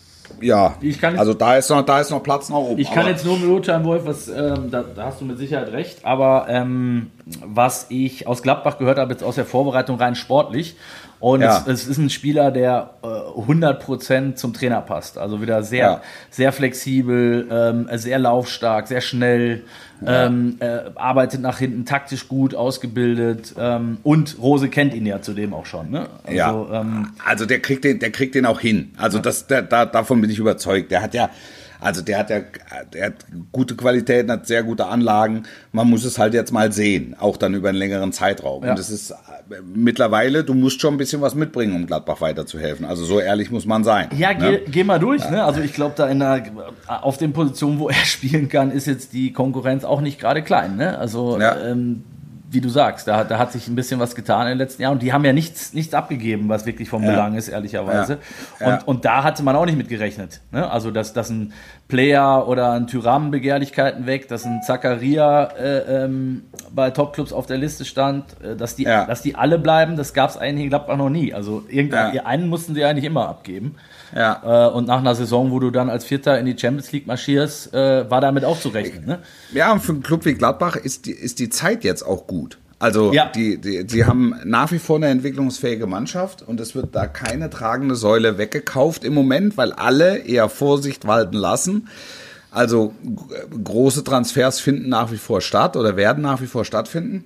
ja, ich kann jetzt, also da ist noch, da ist noch Platz nach oben. Ich kann jetzt nur beurteilen, Wolf, was, ähm, da, da hast du mit Sicherheit recht, aber ähm, was ich aus Gladbach gehört habe, jetzt aus der Vorbereitung rein sportlich, und ja. es, es ist ein Spieler, der äh, hundert Prozent zum Trainer passt. Also wieder sehr, ja. sehr flexibel, ähm, sehr laufstark, sehr schnell, ja. ähm, äh, arbeitet nach hinten taktisch gut, ausgebildet. Ähm, und Rose kennt ihn ja zudem auch schon. Ne? Also, ja. ähm, also der kriegt den, der kriegt den auch hin. Also das, der, da, davon bin ich überzeugt. Der hat ja Also der hat ja, der hat gute Qualitäten, hat sehr gute Anlagen. Man muss es halt jetzt mal sehen, auch dann über einen längeren Zeitraum. Ja. Und es ist mittlerweile, du musst schon ein bisschen was mitbringen, um Gladbach weiterzuhelfen. Also so ehrlich muss man sein. Ja, ne? geh, geh mal durch. Ja. Ne? Also ich glaube, da in der, auf den Positionen, wo er spielen kann, ist jetzt die Konkurrenz auch nicht gerade klein. Ne? Also ja. ähm, wie du sagst, da, da hat sich ein bisschen was getan in den letzten Jahren. Und die haben ja nichts, nichts abgegeben, was wirklich von ja. Belang ist, ehrlicherweise. Ja. Ja. Und, und da hatte man auch nicht mit gerechnet. Ne? Also, dass, dass ein Player oder ein Tyram Begehrlichkeiten weg, dass ein Zakaria äh, ähm, bei Topclubs auf der Liste stand, äh, dass, die, ja. dass die alle bleiben, das gab es eigentlich in Gladbach noch nie. Also, irgendeinen ja. einen mussten sie eigentlich immer abgeben. Ja. Äh, und nach einer Saison, wo du dann als Vierter in die Champions League marschierst, äh, war damit auch zu rechnen. Ne? Ja, und für einen Club wie Gladbach ist die, ist die Zeit jetzt auch gut. Also ja. die, die, die haben nach wie vor eine entwicklungsfähige Mannschaft und es wird da keine tragende Säule weggekauft im Moment, weil alle eher Vorsicht walten lassen. Also große Transfers finden nach wie vor statt oder werden nach wie vor stattfinden.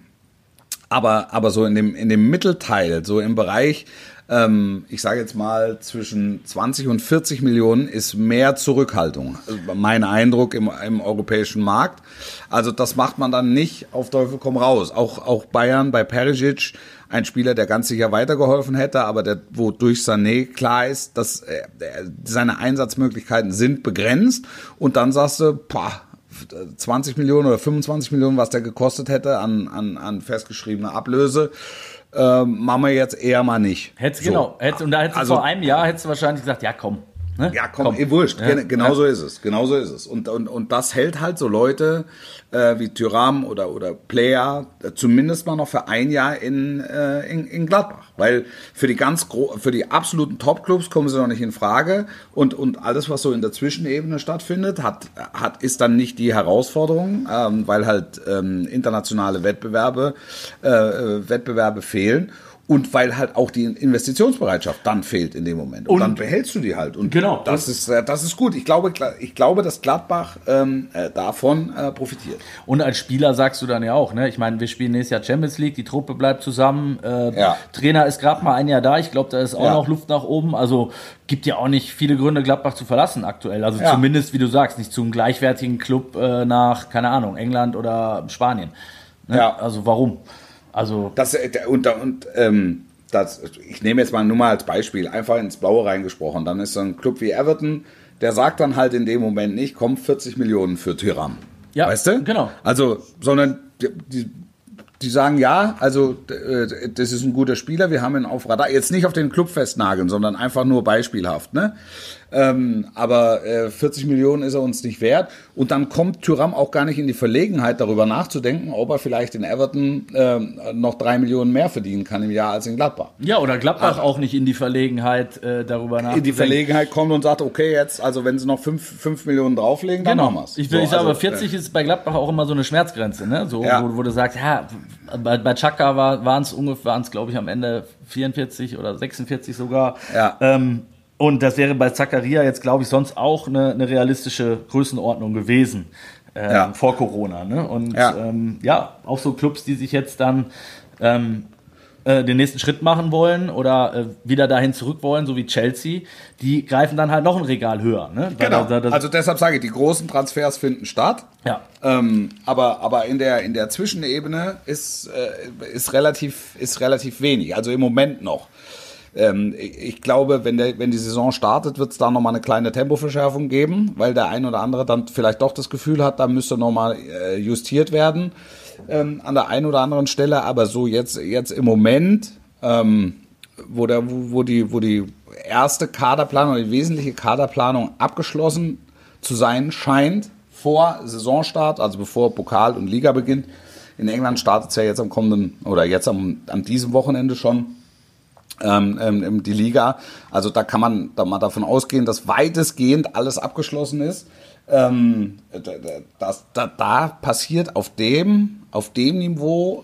Aber, aber so in dem, in dem Mittelteil, so im Bereich, ähm, ich sage jetzt mal zwischen zwanzig und vierzig Millionen ist mehr Zurückhaltung. Mein Eindruck im, im europäischen Markt. Also das macht man dann nicht auf Teufel komm raus. Auch, auch Bayern bei Perisic, ein Spieler, der ganz sicher weitergeholfen hätte, aber der, wo durch Sané klar ist, dass er, seine Einsatzmöglichkeiten sind begrenzt. Und dann sagst du, boah, zwanzig Millionen oder fünfundzwanzig Millionen, was der gekostet hätte an, an, an festgeschriebener Ablöse, ähm, machen wir jetzt eher mal nicht. Hättest, so. Genau. Hättest, und da hättest also, du vor einem Jahr hättest du wahrscheinlich gesagt, ja komm. Ne? Ja, komm, komm. Eh, wurscht. Ja. Genau ja. so ist es. Genau so ist es. Und, und, und das hält halt so Leute äh, wie Thuram oder, oder Player äh, zumindest mal noch für ein Jahr in, äh, in, in Gladbach. Weil für die ganz gro- für die absoluten Top-Clubs kommen sie noch nicht in Frage. Und, und alles, was so in der Zwischenebene stattfindet, hat, hat, ist dann nicht die Herausforderung, ähm, weil halt ähm, internationale Wettbewerbe, äh, Wettbewerbe fehlen. Und weil halt auch die Investitionsbereitschaft dann fehlt in dem Moment. Und, und dann behältst du die halt. Und genau. das ist, das ist gut. Ich glaube, ich glaube, dass Gladbach ähm, davon äh, profitiert. Und als Spieler sagst du dann ja auch, ne? Ich meine, wir spielen nächstes Jahr Champions League, die Truppe bleibt zusammen. Äh, ja. Trainer ist gerade mal ein Jahr da. Ich glaube, da ist auch ja. noch Luft nach oben. Also gibt ja auch nicht viele Gründe, Gladbach zu verlassen aktuell. Also ja. zumindest, wie du sagst, nicht zum gleichwertigen Club äh, nach, keine Ahnung, England oder Spanien. Ne? Ja. Also warum? Also das, und, und ähm, das, ich nehme jetzt mal nur mal als Beispiel, einfach ins Blaue reingesprochen, dann ist so ein Club wie Everton, der sagt dann halt in dem Moment nicht, komm, vierzig Millionen für Thuram. Ja, weißt du? Genau. Also, sondern die, die, die sagen, ja, also das ist ein guter Spieler, wir haben ihn auf Radar, jetzt nicht auf den Club festnageln, sondern einfach nur beispielhaft, ne? Ähm, aber äh, vierzig Millionen ist er uns nicht wert. Und dann kommt Thuram auch gar nicht in die Verlegenheit, darüber nachzudenken, ob er vielleicht in Everton äh, noch drei Millionen mehr verdienen kann im Jahr als in Gladbach. Ja, oder Gladbach also, auch nicht in die Verlegenheit, äh, darüber nachzudenken. In die Verlegenheit kommt und sagt, okay, jetzt, also wenn sie noch fünf Millionen drauflegen, dann genau. machen wir es. Ich, will, so, ich sage, also, aber vierzig äh, ist bei Gladbach auch immer so eine Schmerzgrenze, ne? So, ja. wo, wo du sagst, ja, bei, bei Xhaka war, waren es ungefähr, waren es glaube ich am Ende vierundvierzig oder sechsundvierzig sogar. Ja. Ähm, Und das wäre bei Zakaria jetzt, glaube ich, sonst auch eine, eine realistische Größenordnung gewesen äh, ja. vor Corona. Ne? Und ja. Ähm, ja, auch so Clubs, die sich jetzt dann ähm, äh, den nächsten Schritt machen wollen oder äh, wieder dahin zurück wollen, so wie Chelsea, die greifen dann halt noch ein Regal höher. Ne? Genau, da, da, also deshalb sage ich, die großen Transfers finden statt. Ja. Ähm, aber aber in der, in der Zwischenebene ist, äh, ist, relativ, ist relativ wenig, also im Moment noch. ähm, ich glaube, wenn, der, wenn die Saison startet, wird es da nochmal eine kleine Tempoverschärfung geben, weil der ein oder andere dann vielleicht doch das Gefühl hat, da müsste nochmal äh, justiert werden ähm, an der einen oder anderen Stelle. Aber so jetzt, jetzt im Moment, ähm, wo, der, wo, wo, die, wo die erste Kaderplanung, die wesentliche Kaderplanung abgeschlossen zu sein scheint, vor Saisonstart, also bevor Pokal und Liga beginnt. In England startet es ja jetzt am kommenden, oder jetzt am, an diesem Wochenende schon ähm, ähm, die Liga. Also da kann man da mal davon ausgehen, dass weitestgehend alles abgeschlossen ist. Ähm, das, da, da passiert auf dem, auf dem Niveau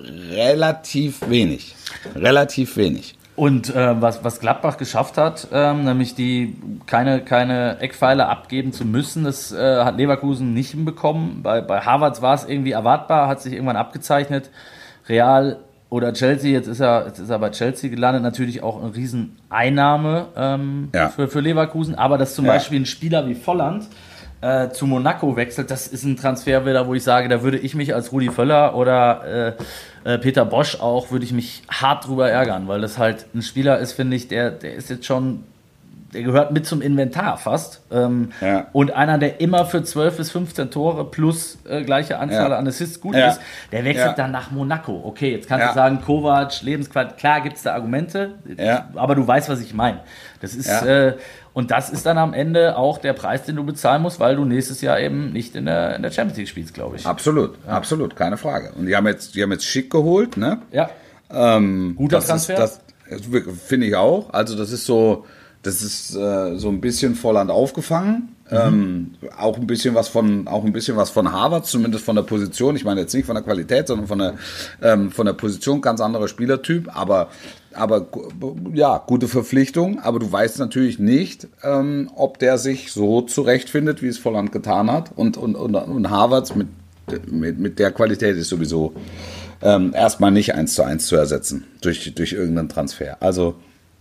relativ wenig. Relativ wenig. Und äh, was, was Gladbach geschafft hat, ähm, nämlich die keine, keine Eckpfeile abgeben zu müssen, das äh, hat Leverkusen nicht hinbekommen. Bei, bei Havertz war es irgendwie erwartbar, hat sich irgendwann abgezeichnet. Real oder Chelsea, jetzt ist er, jetzt ist er bei Chelsea gelandet, natürlich auch eine Rieseneinnahme ähm, ja. für, für Leverkusen. Aber dass zum ja. Beispiel ein Spieler wie Volland äh, zu Monaco wechselt, das ist ein Transfer wieder, wo ich sage, da würde ich mich als Rudi Völler oder äh, Peter Bosch auch, würde ich mich hart drüber ärgern, weil das halt ein Spieler ist, finde ich, der, der ist jetzt schon, der gehört mit zum Inventar fast. Ähm, ja. Und einer, der immer für zwölf bis fünfzehn Tore plus äh, gleiche Anzahl ja. an Assists gut ja. ist, der wechselt ja. dann nach Monaco. Okay, jetzt kannst ja. du sagen, Kovac, Lebensqualität, klar gibt es da Argumente, ja. aber du weißt, was ich meine. Das ist, ja. äh, und das ist dann am Ende auch der Preis, den du bezahlen musst, weil du nächstes Jahr eben nicht in der, in der Champions League spielst, glaube ich. Absolut, ja. absolut, keine Frage. Und die haben jetzt, die haben jetzt Schick geholt, ne? Ja. Ähm, Guter das Transfer. Ist, das finde ich auch. Also das ist so, das ist äh, so ein bisschen Volland aufgefangen. Mhm. Ähm, auch ein bisschen was von, auch ein bisschen was von Havertz, zumindest von der Position. Ich meine jetzt nicht von der Qualität, sondern von der, ähm, von der Position, ganz anderer Spielertyp. Aber Aber ja, gute Verpflichtung, aber du weißt natürlich nicht, ähm, ob der sich so zurechtfindet, wie es Volland getan hat. Und, und, und, und Havertz mit, mit, mit der Qualität ist sowieso ähm, erstmal nicht eins zu eins zu ersetzen durch, durch irgendeinen Transfer. Also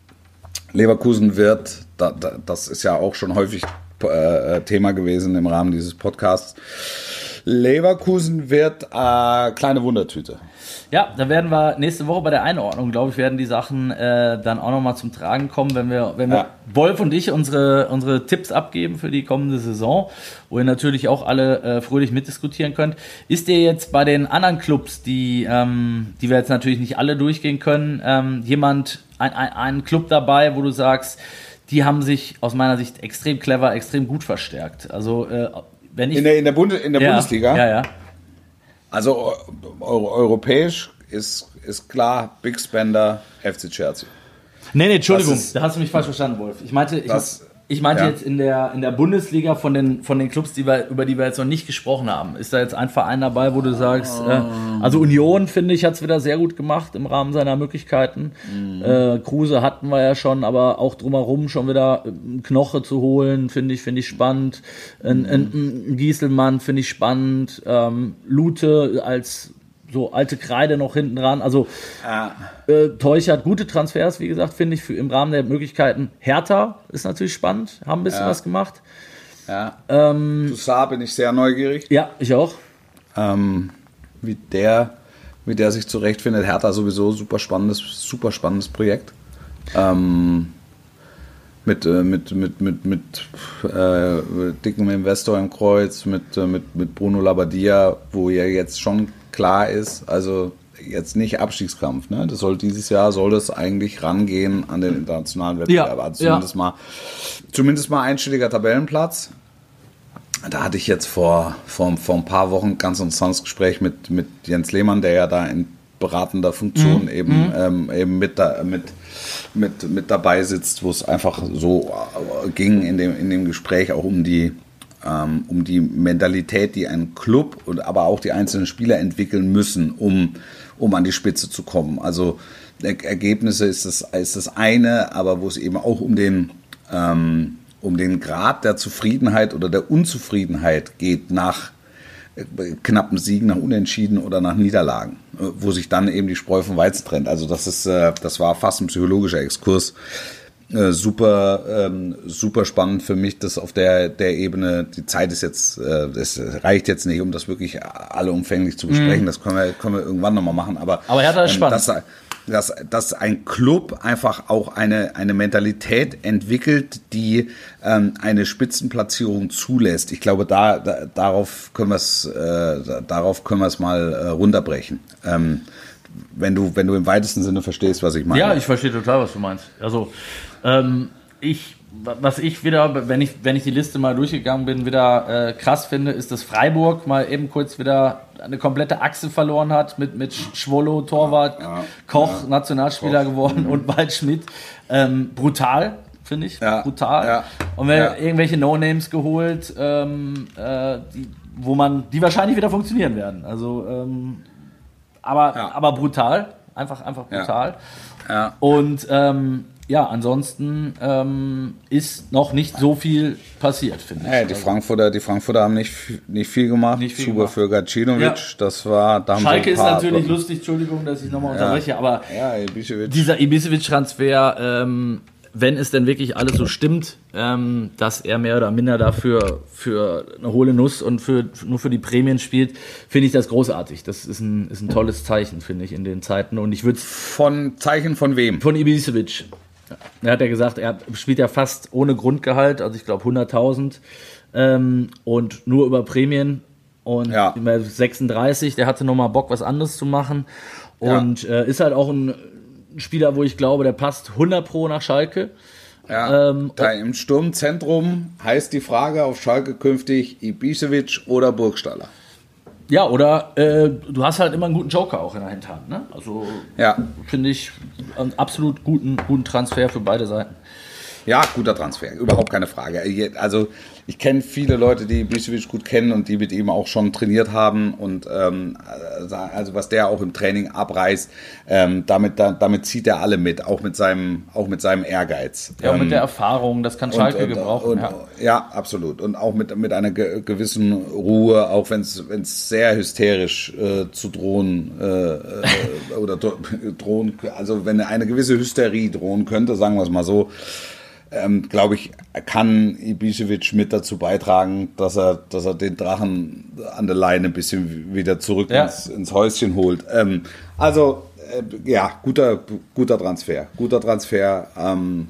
Leverkusen wird, da, da, das ist ja auch schon häufig äh, Thema gewesen im Rahmen dieses Podcasts, Leverkusen wird äh, kleine Wundertüte. Ja, da werden wir nächste Woche bei der Einordnung, glaube ich, werden die Sachen äh, dann auch nochmal zum Tragen kommen, wenn wir, wenn wir ja. Wolf und ich unsere, unsere Tipps abgeben für die kommende Saison, wo ihr natürlich auch alle äh, fröhlich mitdiskutieren könnt. Ist dir jetzt bei den anderen Clubs, die, ähm, die wir jetzt natürlich nicht alle durchgehen können, ähm, jemand, ein, ein, ein Club dabei, wo du sagst, die haben sich aus meiner Sicht extrem clever, extrem gut verstärkt? Also, äh, wenn ich. In der, in der, Bunde, in der ja, Bundesliga? Ja, ja. Also euro, europäisch ist, ist klar, Big Spender, F C Chelsea. Nee, nee, Entschuldigung, ist, da hast du mich falsch verstanden, Wolf. Ich meinte, ich, das, ich meinte ja. jetzt in der, in der Bundesliga von den, von den Clubs, die wir, über die wir jetzt noch nicht gesprochen haben. Ist da jetzt ein Verein dabei, wo du sagst, oh. äh, also Union, finde ich, hat es wieder sehr gut gemacht im Rahmen seiner Möglichkeiten. Mhm. Äh, Kruse hatten wir ja schon, aber auch drumherum schon wieder einen Knoche zu holen, finde ich, finde ich spannend. Ein, ein, ein Gieselmann finde ich spannend. Ähm, Lute als so alte Kreide noch hinten dran. Also ah. äh, Teuchert, gute Transfers, wie gesagt, finde ich, für, im Rahmen der Möglichkeiten. Hertha ist natürlich spannend, haben ein bisschen ja. was gemacht. Ja. Ähm, Zu Saar bin ich sehr neugierig. Ja, ich auch. Ähm, wie der, wie der sich zurechtfindet. Hertha sowieso super spannendes, super spannendes Projekt. Ähm, mit, äh, mit, mit, mit, mit äh, dickem Investor im Kreuz, mit, äh, mit, mit Bruno Labbadia, wo ja jetzt schon klar ist, also jetzt nicht Abstiegskampf, ne? Das soll dieses Jahr soll das eigentlich rangehen an den internationalen Wettbewerb. Ja, also zumindest ja. mal, zumindest mal einstelliger Tabellenplatz. Da hatte ich jetzt vor, vor, vor ein paar Wochen ein ganz interessantes Gespräch mit, mit Jens Lehmann, der ja da in beratender Funktion mhm. eben, mhm. Ähm, eben mit, da, mit, mit, mit dabei sitzt, wo es einfach so ging in dem, in dem Gespräch auch um die Um, um die Mentalität, die ein Club und aber auch die einzelnen Spieler entwickeln müssen, um, um an die Spitze zu kommen. Also Ergebnisse ist das, ist das eine, aber wo es eben auch um den, ähm, um den Grad der Zufriedenheit oder der Unzufriedenheit geht nach knappen Siegen, nach Unentschieden oder nach Niederlagen, wo sich dann eben die Spreu vom Weizen trennt. Also das ist, das war fast ein psychologischer Exkurs. Äh, super, ähm, super spannend für mich, dass auf der, der Ebene, die Zeit ist jetzt, äh, es reicht jetzt nicht, um das wirklich alle umfänglich zu besprechen, mhm. das können wir, können wir irgendwann nochmal machen, aber. Aber Hertha ist ähm, spannend. Das, dass, dass ein Club einfach auch eine, eine Mentalität entwickelt, die ähm, eine Spitzenplatzierung zulässt. Ich glaube, da, da darauf können wir es äh, darauf können wir es mal äh, runterbrechen. Ähm, wenn du wenn du im weitesten Sinne verstehst, was ich meine. Ja, ich verstehe total, was du meinst. Also ähm, ich was ich wieder, wenn ich wenn ich die Liste mal durchgegangen bin, wieder äh, krass finde, ist, dass Freiburg mal eben kurz wieder eine komplette Achse verloren hat mit, mit Schwolo, Torwart, ja, Koch, ja, Nationalspieler Koch. geworden, mhm. und Waldschmidt. Ähm, brutal, finde ich. Ja, brutal. Ja, und wenn ja. irgendwelche No-Names geholt, ähm, äh, die, wo man, die wahrscheinlich wieder funktionieren werden. Also, ähm, aber, ja. aber brutal. Einfach, einfach brutal. Ja. Ja. Und ähm, ja, ansonsten ähm, ist noch nicht so viel passiert, finde ich. Ja, die, Frankfurter, die Frankfurter haben nicht, nicht viel gemacht. Nicht viel Super gemacht. Für Gacinovic, ja. das war... Da Schalke ist natürlich lustig, Entschuldigung, dass ich nochmal ja. unterbreche, aber ja, Ibišević. Dieser Ibišević-Transfer, ähm, wenn es denn wirklich alles so stimmt, ähm, dass er mehr oder minder dafür für eine hohle Nuss und für, nur für die Prämien spielt, finde ich das großartig. Das ist ein, ist ein tolles Zeichen, finde ich, in den Zeiten. Und ich würde von Zeichen von wem? Von Ibišević. Er hat ja gesagt, er spielt ja fast ohne Grundgehalt, also ich glaube hunderttausend ähm, und nur über Prämien und ja. sechsunddreißig, der hatte nochmal Bock, was anderes zu machen und ja. äh, ist halt auch ein Spieler, wo ich glaube, der passt hundert Pro nach Schalke. Ja, ähm, da im Sturmzentrum heißt die Frage auf Schalke künftig Ibišević oder Burgstaller. Ja, oder äh, du hast halt immer einen guten Joker auch in der Hinterhand. Ne? Also ja. finde ich einen absolut guten, guten Transfer für beide Seiten. Ja, guter Transfer, überhaupt keine Frage. Also ich kenne viele Leute, die Ibišević gut kennen und die mit ihm auch schon trainiert haben und ähm, also was der auch im Training abreißt, ähm, damit, da, damit zieht er alle mit, auch mit seinem, auch mit seinem Ehrgeiz. Ja, ähm, mit der Erfahrung, das kann Schalke und, und, gebrauchen. Und, ja. ja, absolut. Und auch mit, mit einer ge- gewissen Ruhe, auch wenn es sehr hysterisch äh, zu drohen äh, oder drohen, also wenn eine gewisse Hysterie drohen könnte, sagen wir es mal so, Ähm, glaube ich, kann Ibišević mit dazu beitragen, dass er, dass er den Drachen an der Leine ein bisschen wieder zurück ja. ins, ins Häuschen holt. Ähm, also, äh, ja, guter, guter Transfer. Guter Transfer. Ähm,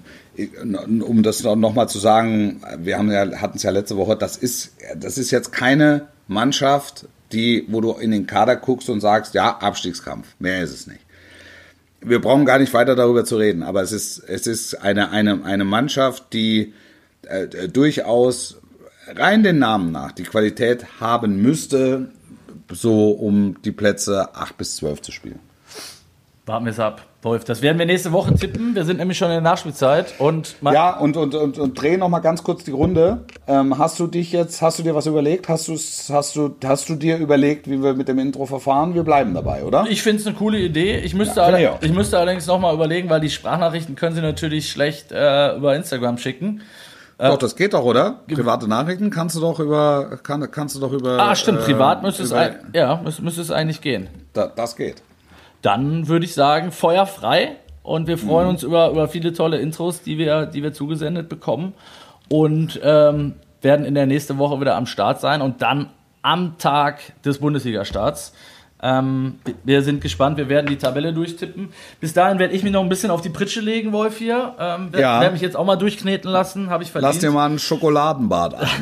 um das nochmal zu sagen, wir haben ja, hatten es ja letzte Woche, das ist, das ist jetzt keine Mannschaft, die, wo du in den Kader guckst und sagst, ja, Abstiegskampf. Mehr ist es nicht. Wir brauchen gar nicht weiter darüber zu reden, aber es ist, es ist eine, eine, eine Mannschaft, die äh, durchaus rein den Namen nach die Qualität haben müsste, so um die Plätze acht bis zwölf zu spielen. Warten wir es ab, Wolf. Das werden wir nächste Woche tippen. Wir sind nämlich schon in der Nachspielzeit. Und ja, und, und, und, und dreh noch mal ganz kurz die Runde. Ähm, hast du dich jetzt, hast du dir was überlegt? Hast, hast, du, hast du dir überlegt, wie wir mit dem Intro verfahren? Wir bleiben dabei, oder? Ich finde es eine coole Idee. Ich müsste, ja, alle, ich müsste allerdings noch mal überlegen, weil die Sprachnachrichten können Sie natürlich schlecht äh, über Instagram schicken. Doch, das geht doch, oder? Private Nachrichten kannst du doch über, kann, kannst du doch über. Ah, stimmt. Privat äh, müsste, über, es, ja, müsste, müsste es eigentlich gehen. Da, das geht. Dann würde ich sagen, Feuer frei und wir freuen mhm. uns über, über viele tolle Intros, die wir, die wir zugesendet bekommen und ähm, werden in der nächsten Woche wieder am Start sein und dann am Tag des Bundesliga-Starts. Ähm, wir sind gespannt, wir werden die Tabelle durchtippen. Bis dahin werde ich mich noch ein bisschen auf die Pritsche legen, Wolf hier. Ähm, werde ja. werd mich jetzt auch mal durchkneten lassen, habe ich verdient. Lass dir mal ein Schokoladenbad an.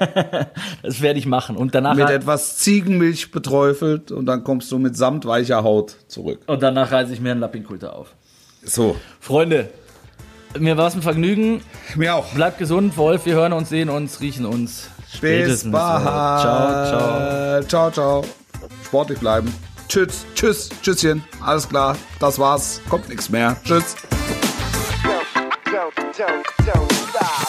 Das werde ich machen. Und danach mit etwas Ziegenmilch beträufelt und dann kommst du mit samtweicher Haut zurück. Und danach reiße ich mir einen Lappinkulter auf. So. Freunde, mir war es ein Vergnügen. Mir auch. Bleibt gesund, Wolf. Wir hören uns, sehen uns, riechen uns. Bis bald. Ciao, ciao. Ciao, ciao. Sportlich bleiben. Tschüss, tschüss, tschüsschen. Alles klar, das war's. Kommt nichts mehr. Tschüss. Don't, don't, don't, don't